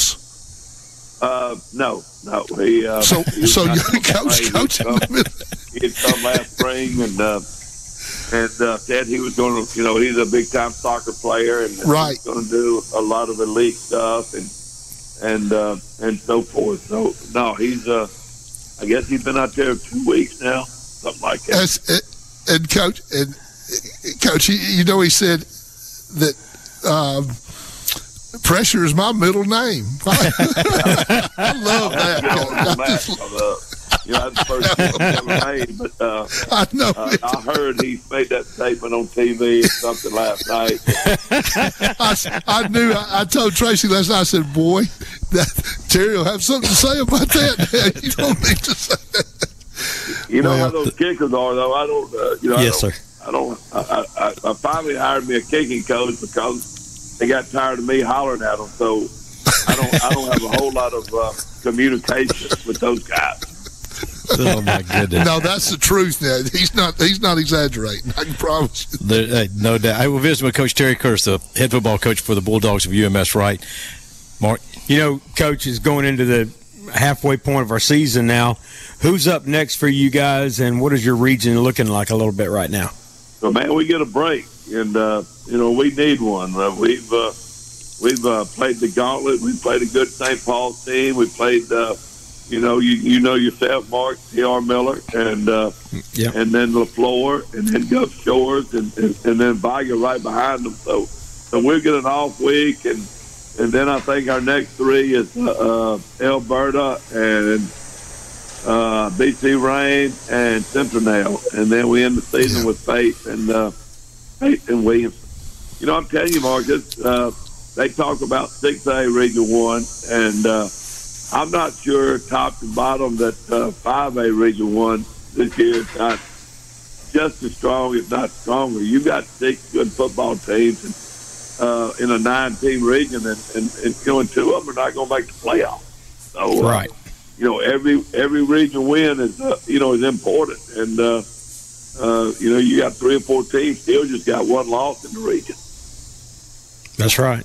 us? Uh, no, no. He. Uh, so, he so you coach, coach. He had come, he had come last spring, and uh, and uh, said he was going to. You know, he's a big time soccer player, and right. he's going to do a lot of elite stuff, and and uh, and so forth. So no, he's uh, I guess he's been out there two weeks now, something like that. As, and coach, and coach, you, you know, he said that um, pressure is my middle name. I love that. I just, uh, you know, that's the first thing I've ever made, but uh, I know. Uh, I heard he made that statement on T V or something last night. I, I knew. I, I told Tracy last night. I said, "Boy, that, Terry will have something to say about that." You don't need to say that. You know Well, how those kickers are, though. I don't. Uh, you know. Yes, I don't, sir. I don't. I, I, I finally hired me a kicking coach because they got tired of me hollering at them. So I don't. I don't have a whole lot of uh, communication with those guys. Oh my goodness! No, that's the truth. Now he's not. He's not exaggerating. I can promise you. There, uh, no doubt. I will visit with Coach Terry Curtis, the head football coach for the Bulldogs of U M S Wright. Mark, You know, Coach, is going into the halfway point of our season now. Who's up next for you guys, and what is your region looking like a little bit right now? So man, we get a break, and uh, you know we need one. Uh, we've uh, we've uh, played the gauntlet. We played a good Saint Paul team. We played. Uh, You know, you you know yourself, Mark, T R. Miller, and uh, Yeah. and then LaFleur, and then Gulf Shores, and, and, and then Viger right behind them. So so we'll get an off week, and and then I think our next three is uh, uh, Alberta and uh, B C Rain and Centennial, and then we end the season with Faith and uh, Faith and Williamson. You know, I'm telling you, Mark, this, uh, they talk about six A Region One, and uh, I'm not sure, top to bottom, that uh, five A Region One this year is not just as strong, if not stronger. You got six good football teams and, uh, in a nine-team region, and, and, and you know, and two of them are not going to make the playoffs. So, uh, Right. you know, every every region win is uh, you know is important, and uh, uh, you know, you got three or four teams still just got one loss in the region. That's right.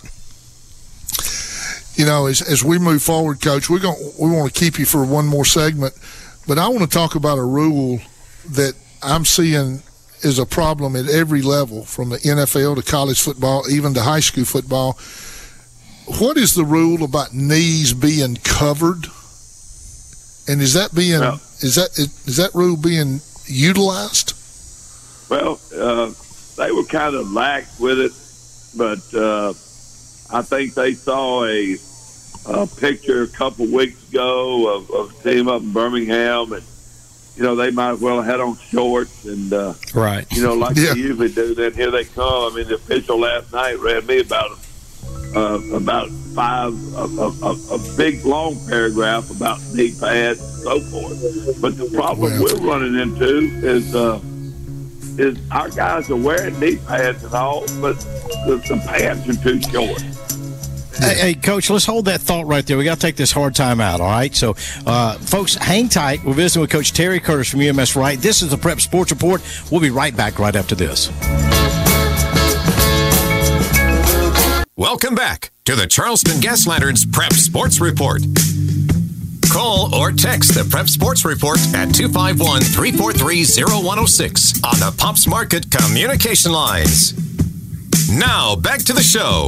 You know, as as we move forward, Coach, we're going we want to keep you for one more segment, but I want to talk about a rule that I'm seeing is a problem at every level, from the N F L to college football, even to high school football. What is the rule about knees being covered? And is that being Well, is that is that rule being utilized? Well, uh, they were kind of lax with it, but uh, I think they saw a, a picture a couple weeks ago of, of a team up in Birmingham, and you know they might as well have had on shorts and uh, Right. you know like Yeah. they usually do. Then here they come. I mean, the official last night read me about uh, about five a, a, a, a big long paragraph about knee pads and so forth. But the problem Well. we're running into is. Uh, is our guys are wearing knee pads and all, but the, the pants are too short. Hey, hey, Coach, let's hold that thought right there. We got to take this hard time out, all right? So, uh, folks, hang tight. We're visiting with Coach Terry Curtis from U M S Wright. This is the Prep Sports Report. We'll be right back right after this. Welcome back to the Charleston Gas Lanterns Prep Sports Report. Call or text the Prep Sports Report at two five one, three four three, zero one zero six on the Pops Market communication lines. Now, back to the show.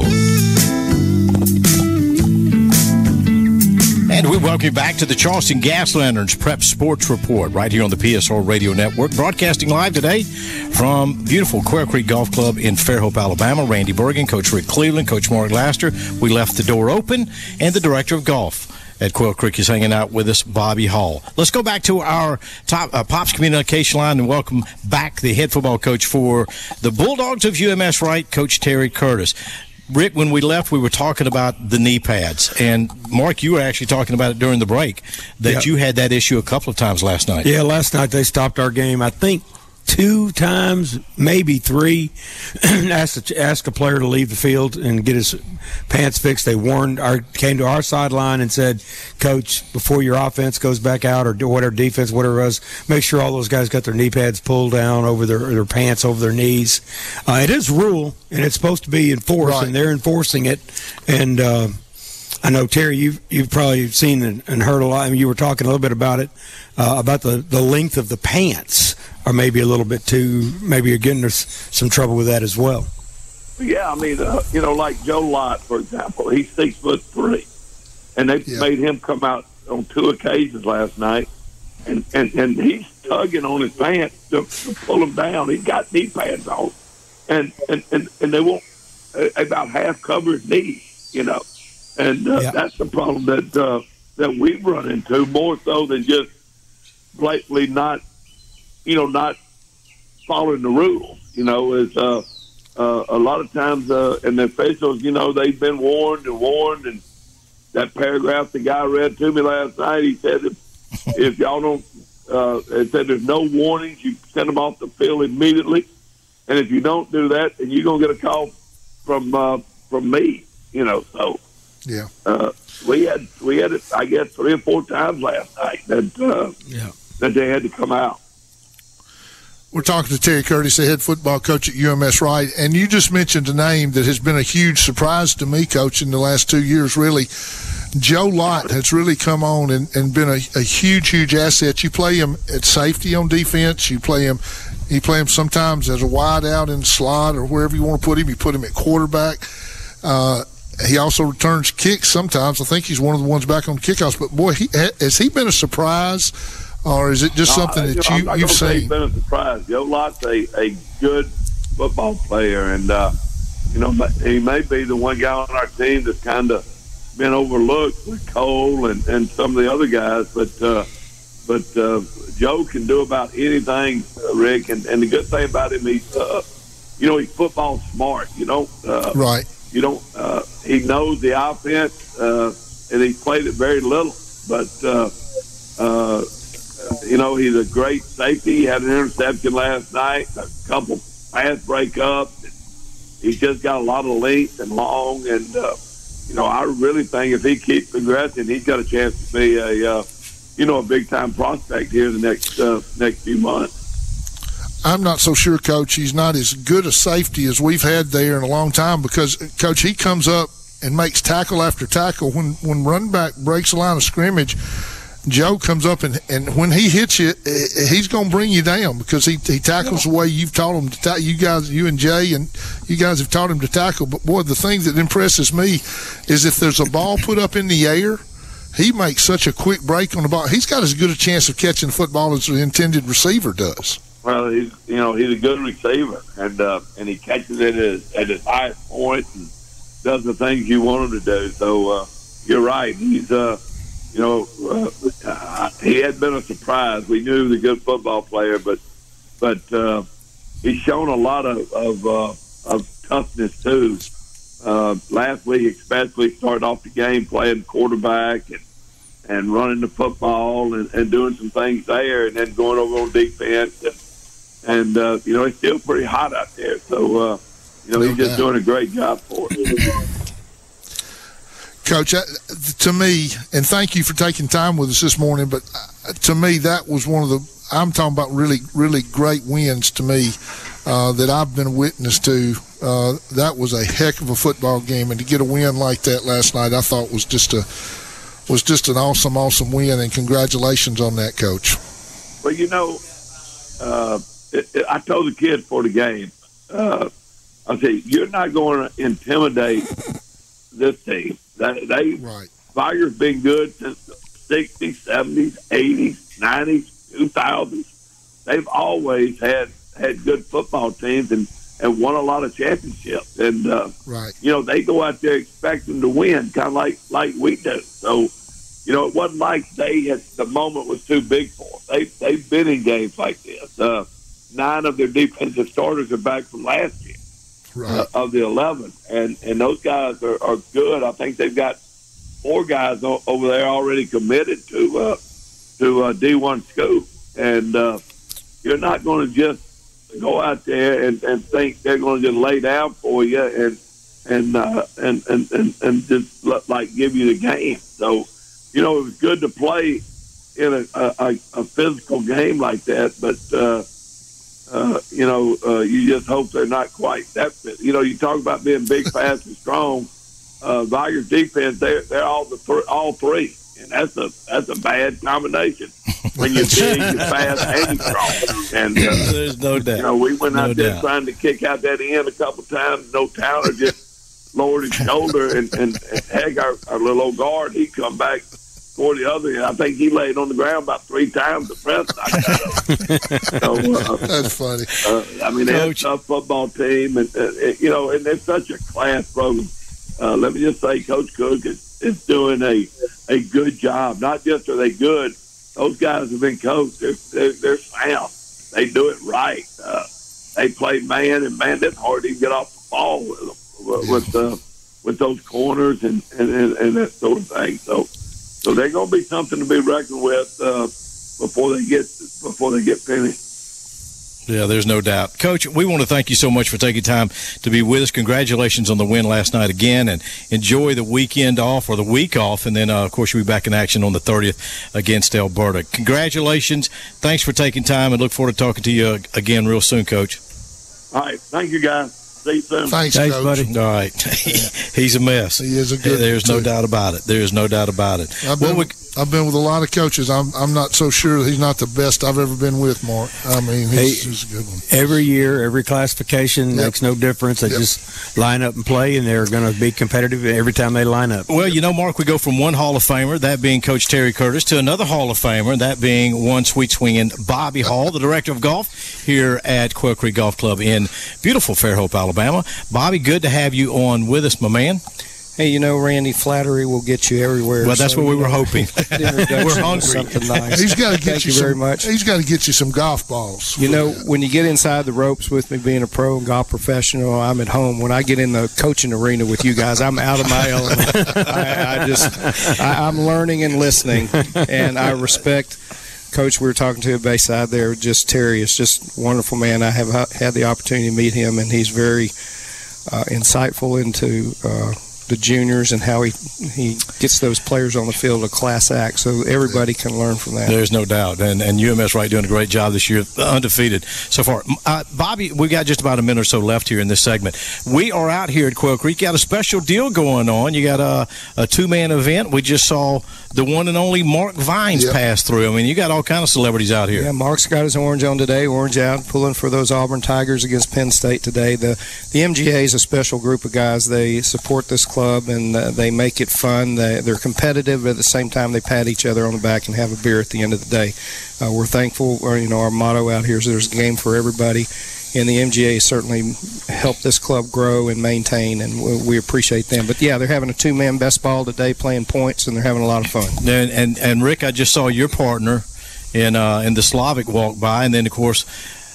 And we welcome you back to the Charleston Gas Lanterns Prep Sports Report right here on the P S R Radio Network. Broadcasting live today from beautiful Quail Creek Golf Club in Fairhope, Alabama. Randy Bergen, Coach Rick Cleveland, Coach Mark Laster. We left the door open, and the Director of Golf at Quail Creek is hanging out with us, Bobby Hall. Let's go back to our top uh, Pops communication line and welcome back the head football coach for the Bulldogs of U M S Wright, Coach Terry Curtis. Rick, when we left, we were talking about the knee pads. And, Mark, you were actually talking about it during the break, that Yeah. you had that issue a couple of times last night. Yeah, last night they stopped our game, I think, two times, maybe three. asked, a, asked a player to leave the field and get his pants fixed. They warned our came to our sideline and said, Coach, before your offense goes back out or do whatever defense, whatever it was, make sure all those guys got their knee pads pulled down over their, their pants over their knees. Uh, it is a rule, and it's supposed to be enforced, Right. and they're enforcing it. And uh, I know, Terry, you've, you've probably seen and, and heard a lot. I mean, you were talking a little bit about it, uh, about the, the length of the pants. Or maybe a little bit too, maybe you're getting us some trouble with that as well. Yeah, I mean, uh, you know, like Joe Lott, for example, he's six foot three, and they Yeah. made him come out on two occasions last night, and and, and he's tugging on his pants to, to pull him down. He's got knee pads on, and and, and, and they won't uh, about half cover his knees, you know, and uh, Yeah. that's the problem that uh, that we've run into more so than just blatantly not, you know, not following the rules. You know, is uh, uh, a lot of times, uh, and the officials, you know, they've been warned and warned. And that paragraph the guy read to me last night, he said, if, if y'all don't, uh, it said there's no warnings, you send them off the field immediately. And if you don't do that, then you're going to get a call from uh, from me, you know. So Yeah. uh, we had, we had it, I guess, three or four times last night that, uh, Yeah. that they had to come out. We're talking to Terry Curtis, the head football coach at U M S Wright, and you just mentioned a name that has been a huge surprise to me, Coach, in the last two years, really. Joe Lott has really come on and, and been a, a huge, huge asset. You play him at safety on defense. You play him you play him sometimes as a wide out in the slot or wherever you want to put him. You put him at quarterback. Uh, he also returns kicks sometimes. I think he's one of the ones back on the kickoffs. But, boy, he, has he been a surprise? Or is it just No, something I- that I'm you, not you've gonna say seen? It's been a surprise. Joe Lott's a, a good football player, and uh, you know he may be the one guy on our team that's kind of been overlooked with Cole and, and some of the other guys. But uh, but uh, Joe can do about anything, uh, Rick. And, and the good thing about him, he's uh, you know he's football smart. You know, uh, Right. You don't. Uh, he knows the offense, uh, and he's played it very little, but. Uh, uh, You know, he's a great safety. He had an interception last night, a couple pass breakups. He's just got a lot of length and long. And, uh, you know, I really think if he keeps progressing, he's got a chance to be a, uh, you know, a big-time prospect here in the next, uh, next few months. I'm not so sure, Coach. He's not as good a safety as we've had there in a long time because, Coach, he comes up and makes tackle after tackle. When, when running back breaks the line of scrimmage, Joe comes up and, and when he hits you, he's going to bring you down because he he tackles the way you've taught him to tackle. You guys, you and Jay, and you guys have taught him to tackle. But boy, the thing that impresses me is if there's a ball put up in the air, he makes such a quick break on the ball. He's got as good a chance of catching the football as the intended receiver does. Well, he's you know he's a good receiver, and uh, and he catches it at his, at his highest point and does the things you want him to do. So uh, you're right. He's uh. You know, uh, uh, he had been a surprise. We knew he was a good football player, but but uh, he's shown a lot of of, uh, of toughness too. Uh, last week, especially, started off the game playing quarterback and and running the football and, and doing some things there, and then going over on defense. And, and uh, you know, it's still pretty hot out there. So, uh, you know, No he's just doubt. doing a great job for us. Coach, uh, to me, and thank you for taking time with us this morning, but uh, to me, that was one of the, I'm talking about really, really great wins to me uh, that I've been a witness to. Uh, that was a heck of a football game, and to get a win like that last night, I thought was just a, was just an awesome, awesome win, and congratulations on that, Coach. Well, you know, uh, it, it, I told the kids for the game, uh, I said, you're not going to intimidate this team. They, they Right. Viger's been good since the sixties, seventies, eighties, nineties, two thousands. They've always had, had good football teams and, and won a lot of championships. And, uh, Right. you know, they go out there expecting to win, kind of like, like we do. So, you know, it wasn't like they had, the moment was too big for them. They, they've been in games like this. Uh, nine of their defensive starters are back from last year. Right. Uh, of the eleven, and and those guys are, are good. I think they've got four guys o- over there already committed to uh, to uh, D one school, and uh, you're not going to just go out there and, and think they're going to just lay down for you and and uh, and, and and and just like give you the game. So you know it was good to play in a a, a physical game like that, but. Uh, Uh, you know, uh, you just hope they're not quite that fit. You know, you talk about being big, fast, and strong. Uh, Viger's defense, they're, they're all the th- all three, and that's a that's a bad combination when you're big, you're fast, and you're strong. And uh, There's no doubt. you know, we went No out there doubt. trying to kick out that end a couple times. No Towner just lowered his shoulder, and, and, and heck, our, our little old guard, he come back for the other, and I think he laid on the ground about three times. The press knocked out of him. So, uh, That's funny. Uh, I mean, they're a tough football team, and uh, it, you know, and they're such a class program. Uh, let me just say, Coach Cook is, is doing a a good job. Not just are they good; those guys have been coached. They're they're, they're sound. They do it right. Uh, they play man, and man, it's hard to even get off the ball with with, uh, with those corners and, and, and, and that sort of thing. So, so they're going to be something to be reckoned with uh, before they get before they get finished. Yeah, there's no doubt. Coach, we want to thank you so much for taking time to be with us. Congratulations on the win last night again, and enjoy the weekend off or the week off, and then, uh, of course, you'll be back in action on the thirtieth against Alberta. Congratulations. Thanks for taking time, and look forward to talking to you again real soon, Coach. All right. Thank you, guys. See you soon. Thanks, Thanks, Coach. buddy. All right. He's a mess. He is a good There's one, no too. doubt about it. There's no doubt about it. I've Well, been, we- I've been with a lot of coaches. I'm I'm not so sure that he's not the best I've ever been with, Mark. I mean, he's, Hey, he's a good one. Every year, every classification Yep. makes no difference. They Yep. just line up and play, and they're going to be competitive every time they line up. Well, you know, Mark, we go from one Hall of Famer, that being Coach Terry Curtis, to another Hall of Famer, that being one sweet swinging Bobby Hall, the director of golf here at Quail Creek Golf Club in beautiful Fairhope, Alabama. Bobby, good to have you on with us, my man. Hey, you know, Randy, flattery will get you everywhere. Well, that's so, what we you were know, hoping. the introduction We're was hungry. Something nice. He's got to get Thank you, you some, very much. He's got to get you some golf balls. You know, when you get inside the ropes with me being a pro and golf professional, I'm at home. When I get in the coaching arena with you guys, I'm out of my element. I, I just, I, I'm learning and listening, and I respect Coach. We were talking to at Bayside there. Just Terry is just a wonderful man. I have had the opportunity to meet him, and he's very uh, insightful into uh, the juniors and how he he gets those players on the field a class act, so everybody can learn from that. There's no doubt. And, and U M S Wright doing a great job this year, undefeated so far. Uh, Bobby, we've got just about a minute or so left here in this segment. We are out here at Quail Creek. You got a special deal going on. You got a, a two-man event. We just saw the one and only Mark Vines Yep. pass through. I mean, you got all kind of celebrities out here. Yeah, Mark's got his orange on today, orange out, pulling for those Auburn Tigers against Penn State today. The the M G A is a special group of guys. They support this club, and uh, they make it fun. They, they're competitive, but at the same time, they pat each other on the back and have a beer at the end of the day. Uh, we're thankful. Or, you know, our motto out here is there's a game for everybody, and the M G A certainly helped this club grow and maintain, and we, we appreciate them. But, yeah, they're having a two-man best ball today playing points, and they're having a lot of fun. And, and, and Rick, I just saw your partner in, uh, in the Slavic walk by, and then, of course,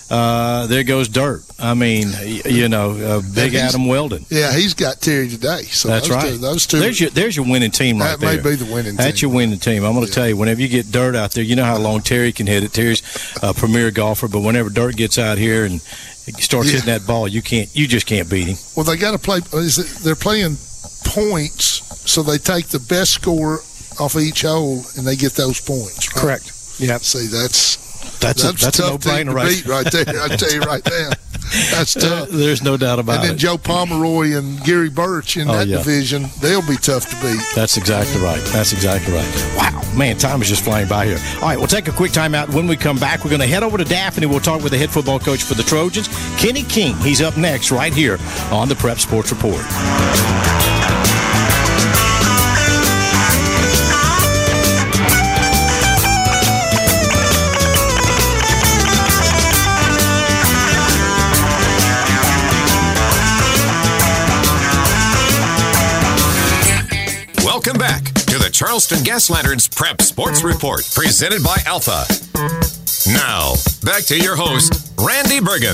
Uh, there goes Dirt. I mean, y- you know, uh, Big he's- Adam Weldon. Yeah, he's got Terry today. So That's those right. Two, those two. There's your there's your winning team right that there. may be the winning That's team. your winning team. I'm going to Yeah. tell you, whenever you get Dirt out there, you know how long Terry can hit it. Terry's a premier golfer, but whenever Dirt gets out here and starts Yeah. hitting that ball, you can't, you just can't beat him. Well, they got to play. Is it, they're playing points, so they take the best score off each hole, and they get those points. Right? Correct. Yeah. See, that's That's a, that's a tough team no-brainer to right beat right there. I tell you right now, that's Uh, tough. There's no doubt And about then it. Joe Pomeroy and Gary Birch in Oh, that yeah. division, they'll be tough to beat. That's exactly right. That's exactly right. Wow, man, time is just flying by here. All right, we'll take a quick time out. When we come back, we're going to head over to Daphne. We'll talk with the head football coach for the Trojans, Kenny King. He's up next right here on the Prep Sports Report. Welcome back to the Charleston Gas Lanterns Prep Sports Report, presented by Alpha. Now, back to your host, Randy Bergen.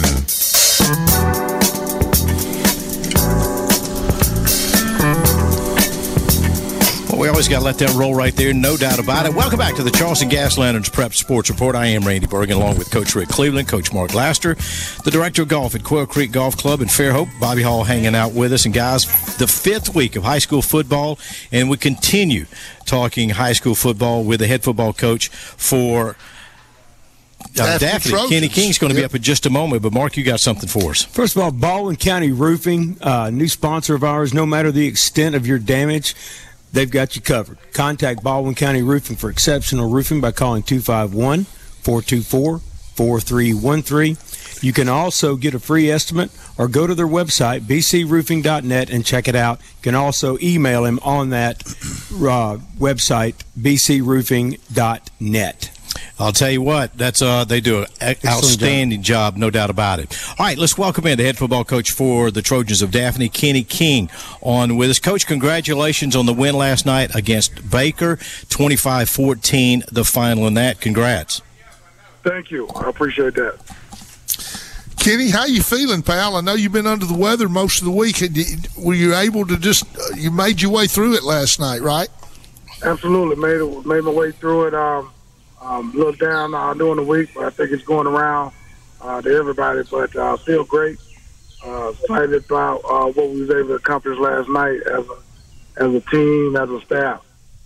Well, we always got to let that roll right there, no doubt about it. Welcome back to the Charleston Gas Lanterns Prep Sports Report. I am Randy Bergen, along with Coach Rick Cleveland, Coach Mark Laster, the Director of Golf at Quail Creek Golf Club in Fairhope. Bobby Hall hanging out with us. And, guys, the fifth week of high school football, and we continue talking high school football with the head football coach for uh, Daphne Daphne. Trojans. Kenny King's going to be Yep. up in just a moment, but, Mark, you got something for us. First of all, Baldwin County Roofing, uh, new sponsor of ours. No matter the extent of your damage, they've got you covered. Contact Baldwin County Roofing for exceptional roofing by calling two five one, four two four, four three one three. You can also get a free estimate or go to their website, b c roofing dot net, and check it out. You can also email him on that uh, website, b c roofing dot net. I'll tell you what, that's uh, they do an outstanding job. job, no doubt about it. All right, let's welcome in the head football coach for the Trojans of Daphne, Kenny King, on with us. Coach, congratulations on the win last night against Baker, twenty-five fourteen, the final in that. Congrats. Thank you. I appreciate that. Kenny, how you feeling, pal? I know you've been under the weather most of the week. Were you able to just – you made your way through it last night, right? Absolutely. Made it, made my way through it. Um, um, a little down uh, during the week, but I think it's going around uh, to everybody. But I uh, feel great, uh, excited about uh, what we was able to accomplish last night as a, as a team, as a staff.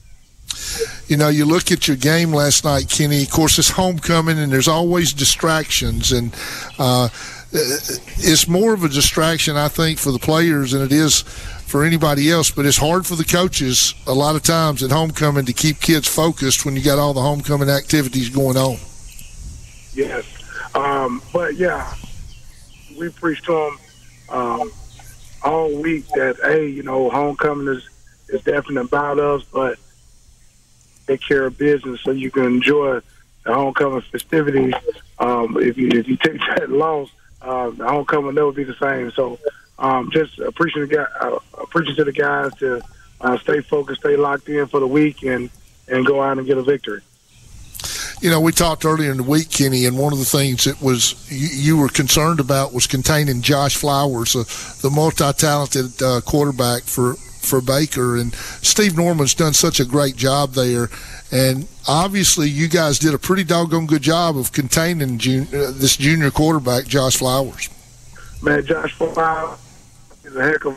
You know, you look at your game last night, Kenny. Of course, it's homecoming, and there's always distractions. And uh, it's more of a distraction, I think, for the players than it is for anybody else. But it's hard for the coaches a lot of times at homecoming to keep kids focused when you got all the homecoming activities going on. Yes. Um, but, yeah, we preached to them um, all week that, hey, you know, homecoming is, is definitely about us, but take care of business so you can enjoy the homecoming festivities. Um, if you if you take that loss, uh, the homecoming will never be the same. So um, just appreciate the guy, uh, appreciate to the guys to uh, stay focused, stay locked in for the week, and, and go out and get a victory. You know, we talked earlier in the week, Kenny, and one of the things that was you, you were concerned about was containing Josh Flowers, uh, the multi-talented uh, quarterback for for Baker, and Steve Norman's done such a great job there, and obviously you guys did a pretty doggone good job of containing jun- uh, this junior quarterback, Josh Flowers. Man, Josh Flowers is a heck of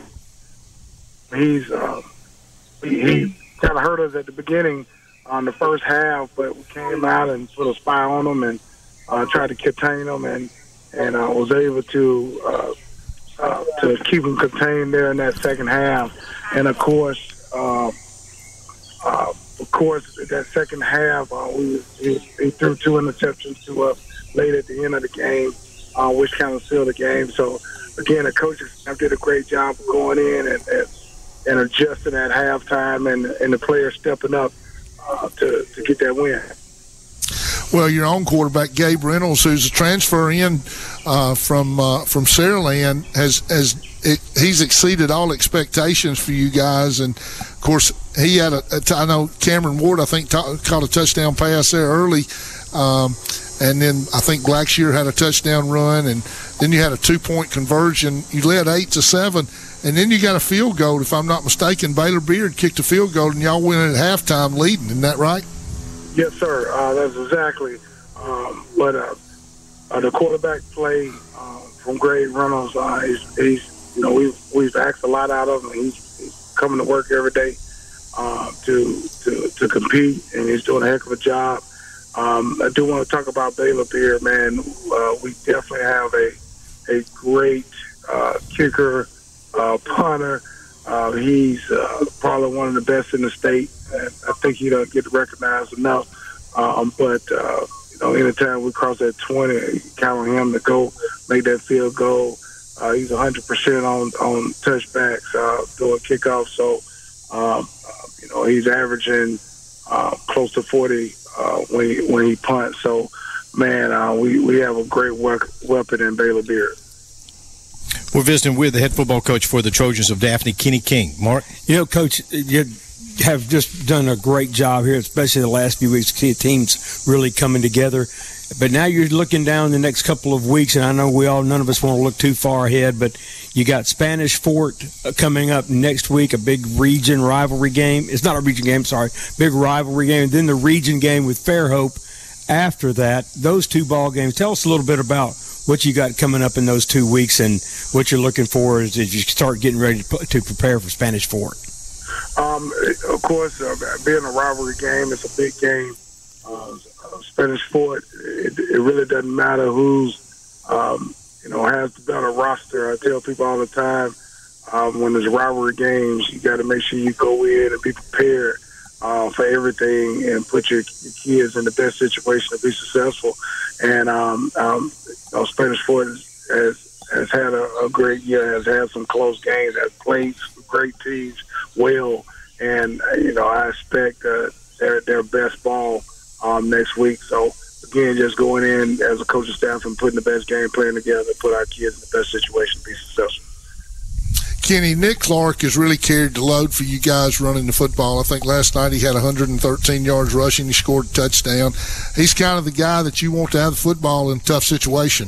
he's uh, he, he kind of hurt us at the beginning on the first half, but we came out and put a spy on him and uh, tried to contain him, and and I uh, was able to uh, uh, to keep him contained there in that second half. And of course, uh, uh, of course, that second half, uh, we, we, we threw two interceptions to us late at the end of the game, uh, which kind of sealed the game. So again, the coaches did a great job of going in and and, and adjusting at halftime, and and the players stepping up uh, to to get that win. Well, your own quarterback, Gabe Reynolds, who's a transfer in uh, from uh, from Saraland, has has it, he's exceeded all expectations for you guys. And of course, he had a, a t- I know Cameron Ward, I think, t- caught a touchdown pass there early, um, and then I think Blackshear had a touchdown run, and then you had a two point conversion. You led eight to seven, and then you got a field goal. If I'm not mistaken, Baylor Beard kicked a field goal, and y'all went at halftime leading. Isn't that right? Yes, sir. Uh, that's exactly. Um, but uh, uh, the quarterback play uh, from Gabe Reynolds, uh, he's, he's, you know, we've we've asked a lot out of him. He's, he's coming to work every day uh, to to to compete, and he's doing a heck of a job. Um, I do want to talk about Baylor Beard, man. Uh, we definitely have a a great uh, kicker, uh, punter. Uh, he's uh, probably one of the best in the state. And I think he doesn't get recognized enough. Um, but, uh, you know, anytime we cross that twenty, count on him to go make that field goal. Uh, he's one hundred percent on, on touchbacks, uh, doing kickoffs. So, um, uh, you know, he's averaging uh, close to forty uh, when, he, when he punts. So, man, uh, we, we have a great work, weapon in Baylor Beard. We're visiting with the head football coach for the Trojans of Daphne, Kenny King. Mark? You know, Coach, you have just done a great job here, especially the last few weeks. See teams really coming together. But now you're looking down the next couple of weeks, and I know we all, none of us want to look too far ahead, but you got Spanish Fort coming up next week, a big region rivalry game. It's not a region game, sorry, big rivalry game. And then the region game with Fairhope after that. Those two ball games. Tell us a little bit about what you got coming up in those two weeks and what you're looking for as you start getting ready to, to prepare for Spanish Fort. Um, of course, uh, being a rivalry game, it's a big game. Uh, Spanish Fort, it, it really doesn't matter who's, um, you know, has the better roster. I tell people all the time, um, when there's rivalry games, you got to make sure you go in and be prepared uh, for everything and put your, your kids in the best situation to be successful. And um, um, you know, Spanish Fort has, has, has had a, a great year, has had some close games, has played some great teams well. And, uh, you know, I expect uh, their, their best ball um, next week. So, again, just going in as a coaching staff and putting the best game plan together to put our kids in the best situation to be successful. Kenny, Nick Clark has really carried the load for you guys running the football. I think last night he had one hundred thirteen yards rushing. He scored a touchdown. He's kind of the guy that you want to have the football in a tough situation.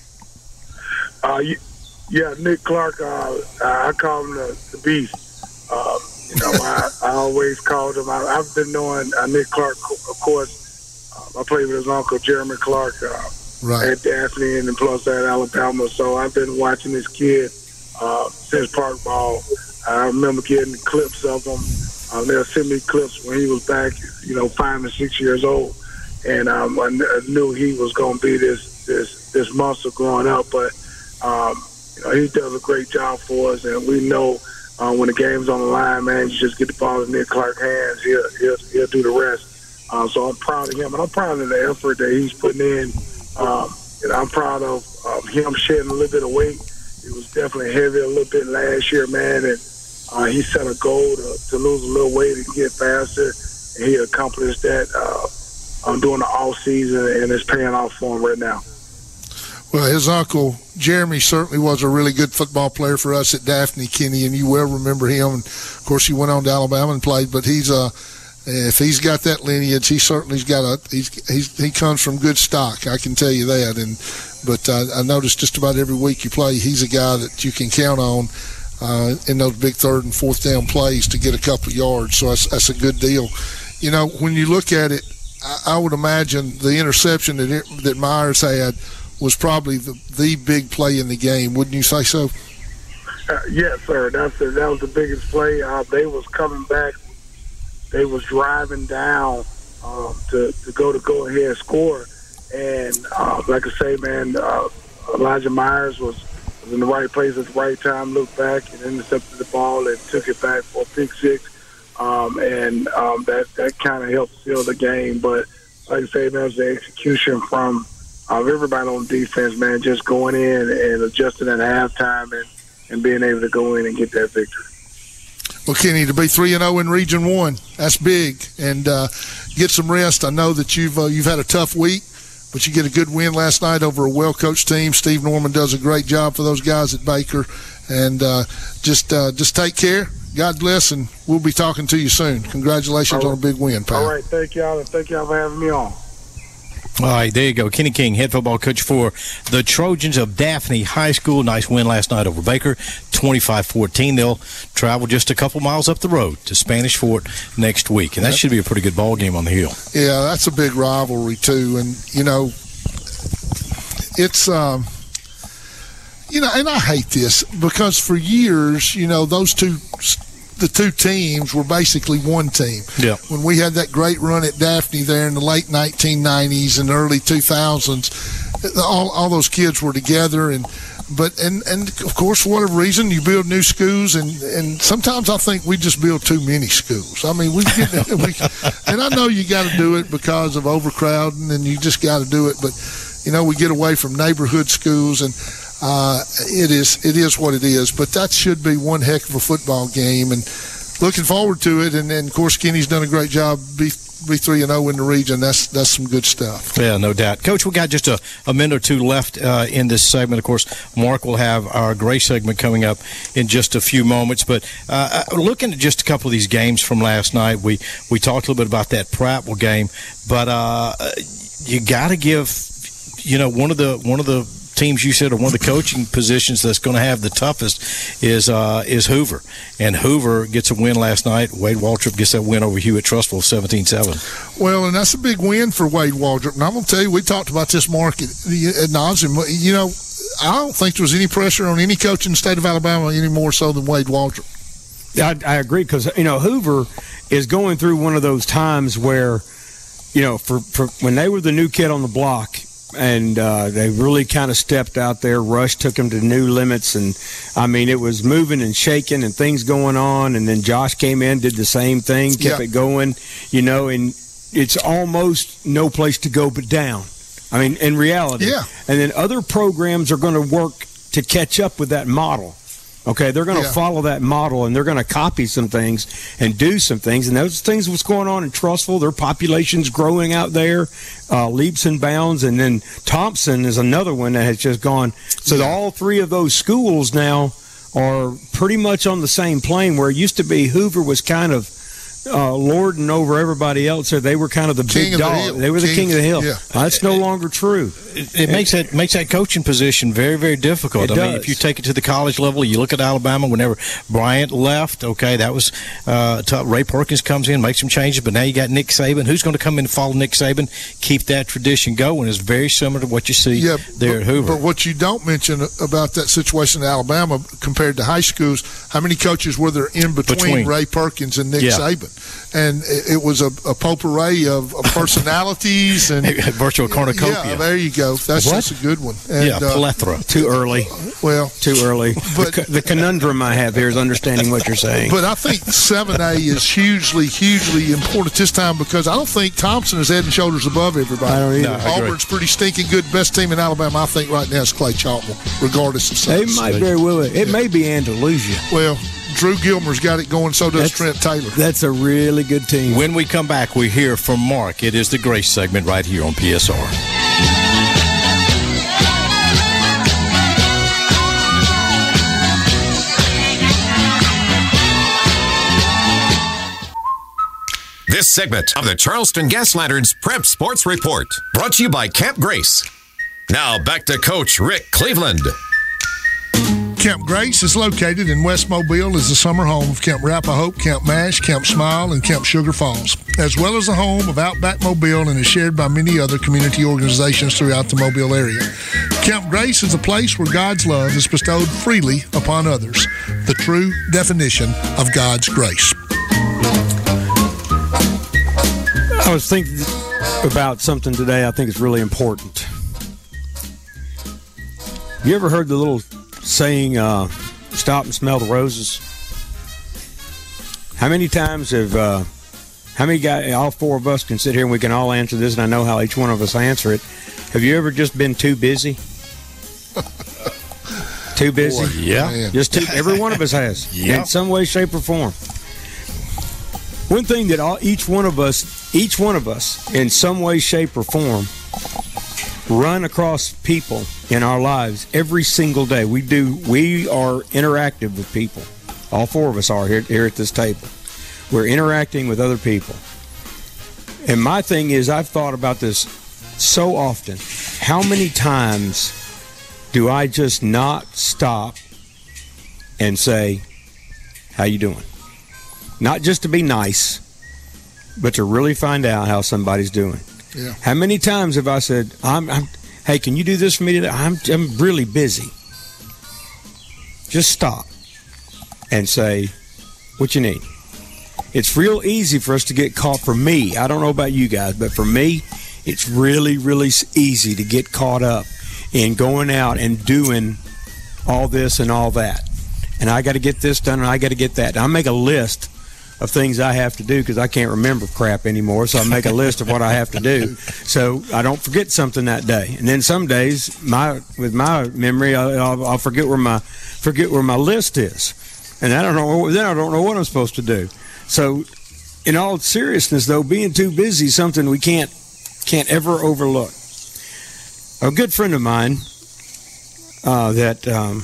Uh, yeah, Nick Clark, uh, I call him the, the beast. Uh, you know, I, I always called him. I, I've been knowing uh, Nick Clark, of course. Uh, I played with his uncle, Jeremy Clark, uh, right. at Daphne and then plus at Alabama. So I've been watching this kid Uh, since Park Ball. I remember getting clips of him. Um, they'll send me clips when he was back, you know, five and six years old, and um, I, kn- I knew he was going to be this this this monster growing up. But um, you know, he does a great job for us, and we know uh, when the game's on the line, man, you just get the ball in Nick Clark's hands. He'll he'll, he'll do the rest. Uh, so I'm proud of him, and I'm proud of the effort that he's putting in. Um, and I'm proud of um, him shedding a little bit of weight. He was definitely heavy a little bit last year, man, and uh, he set a goal to, to lose a little weight and get faster, and he accomplished that uh, um, during the off season, and it's paying off for him right now. Well, his uncle Jeremy certainly was a really good football player for us at Daphne, Kenny, and you well remember him. And of course, he went on to Alabama and played, but he's uh, if he's got that lineage, he certainly's got a he's, he's he comes from good stock. I can tell you that, and. But uh, I noticed just about every week you play, he's a guy that you can count on uh, in those big third and fourth down plays to get a couple of yards. So that's, that's a good deal. You know, when you look at it, I, I would imagine the interception that it, that Myers had was probably the, the big play in the game. Wouldn't you say so? Uh, yes, sir. That's the, that was the biggest play. Uh, they was coming back. They was driving down um, to, to go to go ahead and score. And uh, like I say, man, uh, Elijah Myers was, was in the right place at the right time, looked back and intercepted the ball and took it back for a pick six. Um, and um, that, that kind of helped seal the game. But like I say, man, it was the execution from uh, everybody on defense, man, just going in and adjusting at halftime and, and being able to go in and get that victory. Well, Kenny, to be three and zero in Region One, that's big. And uh, get some rest. I know that you've uh, you've had a tough week, but you get a good win last night over a well-coached team. Steve Norman does a great job for those guys at Baker. And uh, just uh, just take care. God bless, and we'll be talking to you soon. Congratulations right. on a big win, pal. All right, thank y'all, and thank y'all for having me on. All right, there you go. Kenny King, head football coach for the Trojans of Daphne High School. Nice win last night over Baker, twenty-five fourteen. They'll travel just a couple miles up the road to Spanish Fort next week, and that should be a pretty good ball game on the hill. Yeah, that's a big rivalry, too. And, you know, it's, um, you know, and I hate this because for years, you know, those two the two teams were basically one team. Yeah. When we had that great run at Daphne there in the late nineteen nineties and early two thousands, all, all those kids were together. And but and, and of course, for whatever reason, you build new schools, and, and sometimes I think we just build too many schools. I mean, we get we, and I know you got to do it because of overcrowding, and you just got to do it. But you know, we get away from neighborhood schools and. Uh, it is it is what it is, but that should be one heck of a football game, and looking forward to it. And, and of course, Kenny's done a great job. Be be three and zero in the region. That's that's some good stuff. Yeah, no doubt, Coach. We got just a, a minute or two left uh, in this segment. Of course, Mark will have our Gray segment coming up in just a few moments. But uh, looking at just a couple of these games from last night, we we talked a little bit about that Prattville game, but uh, you got to give, you know, one of the one of the teams you said are one of the coaching positions that's going to have the toughest is uh, is Hoover. And Hoover gets a win last night. Wade Waltrip gets that win over Hewitt Trustful, seventeen seven. Well, and that's a big win for Wade Waltrip. And I'm going to tell you, we talked about this, Mark, at, at nauseam. You know, I don't think there was any pressure on any coach in the state of Alabama any more so than Wade Waltrip. I, I agree because, you know, Hoover is going through one of those times where, you know, for, for when they were the new kid on the block, and uh, they really kind of stepped out there. Rush took them to new limits, and I mean, it was moving and shaking and things going on. And then Josh came in, did the same thing, kept Yeah. it going, you know. And it's almost no place to go but down. I mean, in reality. Yeah. And then other programs are going to work to catch up with that model. Okay, they're going to Yeah. follow that model, and they're going to copy some things and do some things. And those things, what's going on in Trussville, their population's growing out there, uh, leaps and bounds. And then Thompson is another one that has just gone. So Yeah. all three of those schools now are pretty much on the same plane, where it used to be Hoover was kind of uh, lording over everybody else, or they were kind of the King big of the dog. hill. They were the King- king of the hill. yeah. That's no longer true. It, it makes that makes that coaching position very, very difficult. It I mean, does. if you take it to the college level, you look at Alabama. Whenever Bryant left, okay, that was uh, tough. Ray Perkins comes in, makes some changes, but now you got Nick Saban. Who's going to come in and follow Nick Saban? Keep that tradition going. It's very similar to what you see Yeah, there but, at Hoover. But what you don't mention about that situation in Alabama compared to high schools, how many coaches were there in between, Between. Ray Perkins and Nick Yeah. Saban? And it, it was a, a potpourri of, of personalities and Virtual cornucopia. Yeah, there you go. That's What? just a good one. And, yeah, uh, plethora. Too early. well, Too early. But- the, co- the conundrum I have here is understanding what you're saying. but I think seven A is hugely, hugely important this time because I don't think Thompson is head and shoulders above everybody. I don't either. No, I agree. Auburn's pretty stinking good. Best team in Alabama, I think, right now is Clay Chalmers, regardless of They size. might very well. It may be Andalusia. Well, Drew Gilmer's got it going, so does That's- Trent Taylor. That's a really good team. When we come back, we hear from Mark. It is the Grace segment right here on P S R. This segment of the Charleston Gas Lanterns Prep Sports Report brought to you by Camp Grace. Now back to Coach Rick Cleveland. Camp Grace is located in West Mobile, is the summer home of Camp Rappahope, Camp Mash, Camp Smile, and Camp Sugar Falls, as well as the home of Outback Mobile and is shared by many other community organizations throughout the Mobile area. Camp Grace is a place where God's love is bestowed freely upon others, the true definition of God's grace. I was thinking about something today I think is really important. You ever heard the little saying, uh, stop and smell the roses? How many times have, uh, how many guys, all four of us can sit here and we can all answer this, and I know how each one of us answer it. Have you ever just been too busy? Too busy? Boy, Yeah. man. Just too, every one of us has, Yeah. in some way, shape, or form. One thing that all, each one of us, each one of us, in some way, shape, or form, run across people in our lives every single day. We do. We are interactive with people. All four of us are here, here at this table. We're interacting with other people. And my thing is, I've thought about this so often. How many times do I just not stop and say, "How you doing?" Not just to be nice, but to really find out how somebody's doing. Yeah. How many times have I said, I'm, I'm, hey, can you do this for me today? I'm, I'm really busy. Just stop and say, what you need. It's real easy for us to get caught, for me, I don't know about you guys, but for me, it's really, really easy to get caught up in going out and doing all this and all that. And I got to get this done and I got to get that. And I make a list of things I have to do because I can't remember crap anymore. So I make a list of what I have to do so I don't forget something that day. And then some days, my with my memory, I'll, I'll forget where my forget where my list is, and I don't know. Then I don't know what I'm supposed to do. So, in all seriousness, though, being too busy is something we can't can't ever overlook. A good friend of mine uh, that. Um,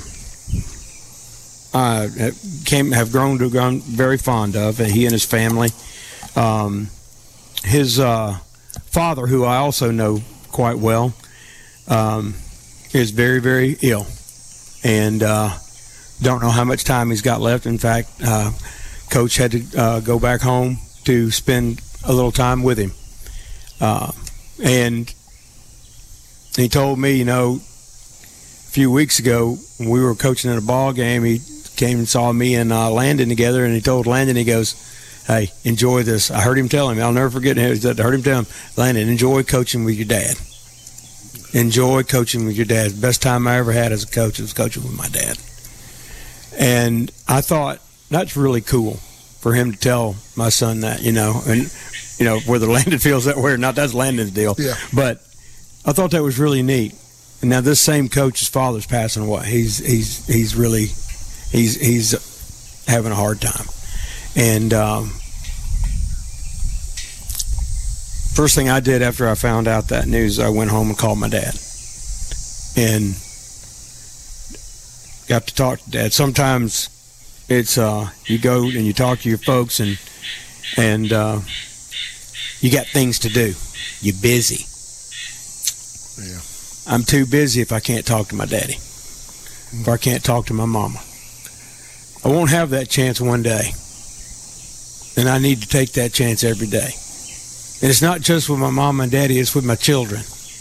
Uh, came have grown to grown very fond of. He and his family. Um, his uh, father, who I also know quite well, um, is very very ill, and uh, don't know how much time he's got left. In fact, uh, Coach had to uh, go back home to spend a little time with him, uh, and he told me, you know, a few weeks ago when we were coaching in a ball game, he came and saw me and uh, Landon together, and he told Landon, he goes, hey, enjoy this. I heard him tell him, I'll never forget it. I heard him tell him, Landon, enjoy coaching with your dad. enjoy coaching with your dad. The best time I ever had as a coach was coaching with my dad. And I thought that's really cool for him to tell my son that, you know, and, you know, whether Landon feels that way or not, that's Landon's deal. Yeah. But I thought that was really neat. And now this same coach's father's passing away. He's he's he's really he's he's having a hard time. And um, first thing I did after I found out that news, I went home and called my dad. And got to talk to Dad. Sometimes it's uh, you go and you talk to your folks, and and uh, you got things to do. You're busy. Yeah. I'm too busy if I can't talk to my daddy, if I can't talk to my mama. I won't have that chance one day, and I need to take that chance every day. And it's not just with my mama and daddy, it's with my children,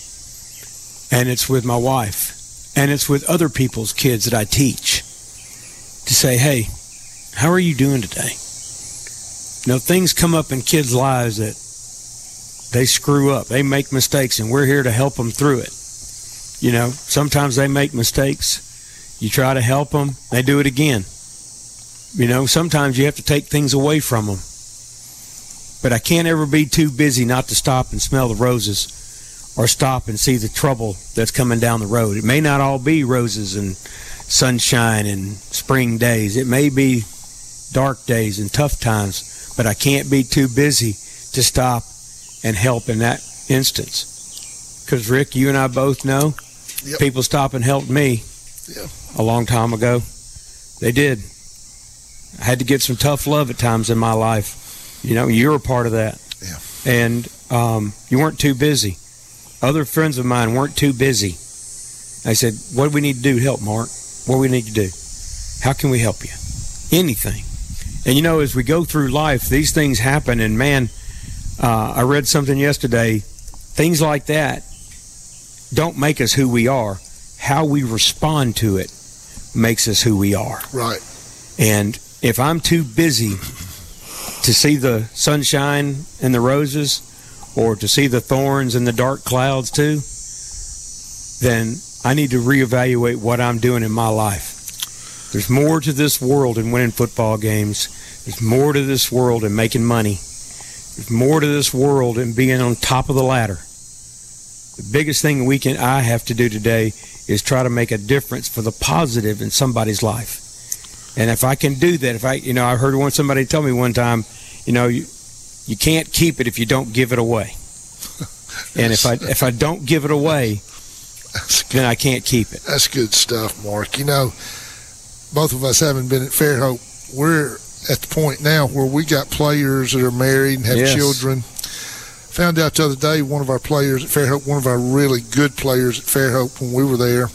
and it's with my wife, and it's with other people's kids that I teach, to say, hey, how are you doing today? You know, things come up in kids' lives that they screw up. They make mistakes, and we're here to help them through it. You know, sometimes they make mistakes. You try to help them. They do it again. You know, sometimes you have to take things away from them. But I can't ever be too busy not to stop and smell the roses or stop and see the trouble that's coming down the road. It may not all be roses and sunshine and spring days. It may be dark days and tough times, but I can't be too busy to stop and help in that instance. Because, Rick, you and I both know, yep, people stop and helped me, yep, a long time ago. They did. I had to get some tough love at times in my life. You know, you're a part of that. Yeah. And um, you weren't too busy. Other friends of mine weren't too busy. I said, what do we need to do to help, Mark? What do we need to do? How can we help you? Anything. And, you know, as we go through life, these things happen. And, man, uh, I read something yesterday. Things like that don't make us who we are. How we respond to it makes us who we are. Right. And if I'm too busy to see the sunshine and the roses, or to see the thorns and the dark clouds too, then I need to reevaluate what I'm doing in my life. There's more to this world than winning football games. There's more to this world than making money. There's more to this world than being on top of the ladder. The biggest thing we can, I have to do today is try to make a difference for the positive in somebody's life. And if I can do that, if I, you know, I heard one somebody tell me one time, you know, you you can't keep it if you don't give it away. And if I if I don't give it away, then I can't keep it. That's good stuff, Mark. You know, both of us haven't been at Fairhope. We're at the point now where we got players that are married and have Yes. children. Found out the other day, one of our players at Fairhope, one of our really good players at Fairhope when we were there,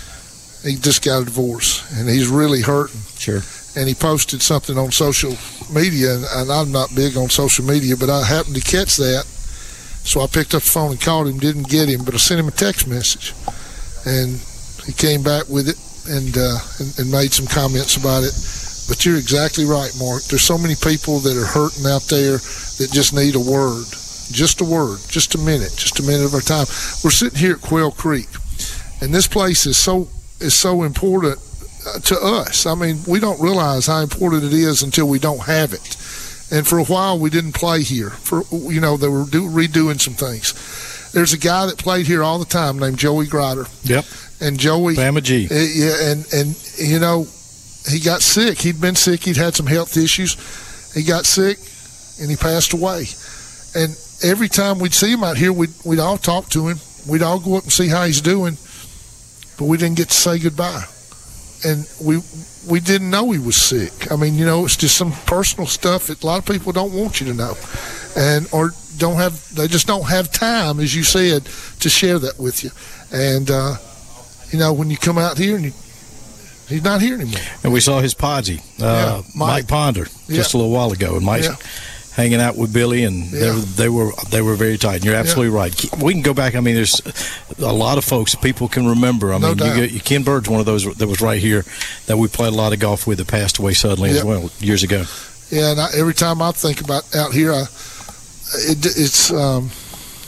he just got a divorce, and he's really hurting. Sure. And he posted something on social media, and, and I'm not big on social media, but I happened to catch that. So I picked up the phone and called him, didn't get him, but I sent him a text message. And he came back with it and, uh, and, and made some comments about it. But you're exactly right, Mark. There's so many people that are hurting out there that just need a word. Just a word, just a minute, just a minute of our time. We're sitting here at Quail Creek, and this place is so is so important to us. I mean, we don't realize how important it is until we don't have it. And for a while, we didn't play here. For you know, they were do, redoing some things. There's a guy that played here all the time named Joey Grider. Yep. And Joey, Bama G. Uh, yeah, and and you know, he got sick. He'd been sick. He'd had some health issues. He got sick, and he passed away. And every time we'd see him out here, we'd we'd all talk to him. We'd all go up and see how he's doing, but we didn't get to say goodbye. And we we didn't know he was sick. I mean, you know, it's just some personal stuff that a lot of people don't want you to know, and or don't have. They just don't have time, as you said, to share that with you. And uh, you know, when you come out here and you, he's not here anymore. And we saw his podsy, uh, Yeah, Mike. Mike. Ponder, just Yeah. a little while ago, and Mike's Yeah. hanging out with Billy, and Yeah. they, were, they were they were very tight. And you're absolutely right. We can go back. I mean, there's a lot of folks that people can remember. I No mean, doubt. you get, Ken Bird's one of those that was right here that we played a lot of golf with that passed away suddenly Yep. as well years ago. Yeah, and I, every time I think about out here, I, it, it's um,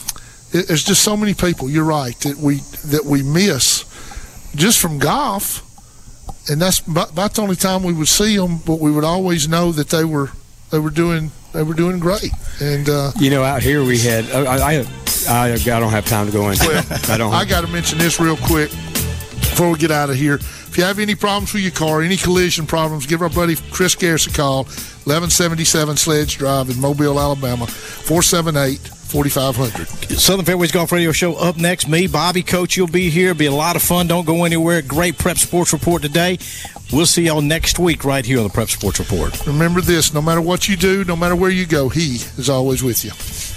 it, there's just so many people. You're right that we that we miss just from golf, and that's about, about the only time we would see them. But we would always know that they were they were doing they were doing great. And uh, you know, out here we had I I, I, I don't have time to go into. Well, I don't. I got to mention this real quick before we get out of here. If you have any problems with your car, any collision problems, give our buddy Chris Garris a call, eleven seventy-seven Sledge Drive in Mobile, Alabama, four seven eight, four five zero zero. Southern Fairways Golf Radio Show up next. Me, Bobby, Coach, you'll be here. It'll be a lot of fun. Don't go anywhere. Great Prep Sports Report today. We'll see y'all next week right here on the Prep Sports Report. Remember this, no matter what you do, no matter where you go, he is always with you.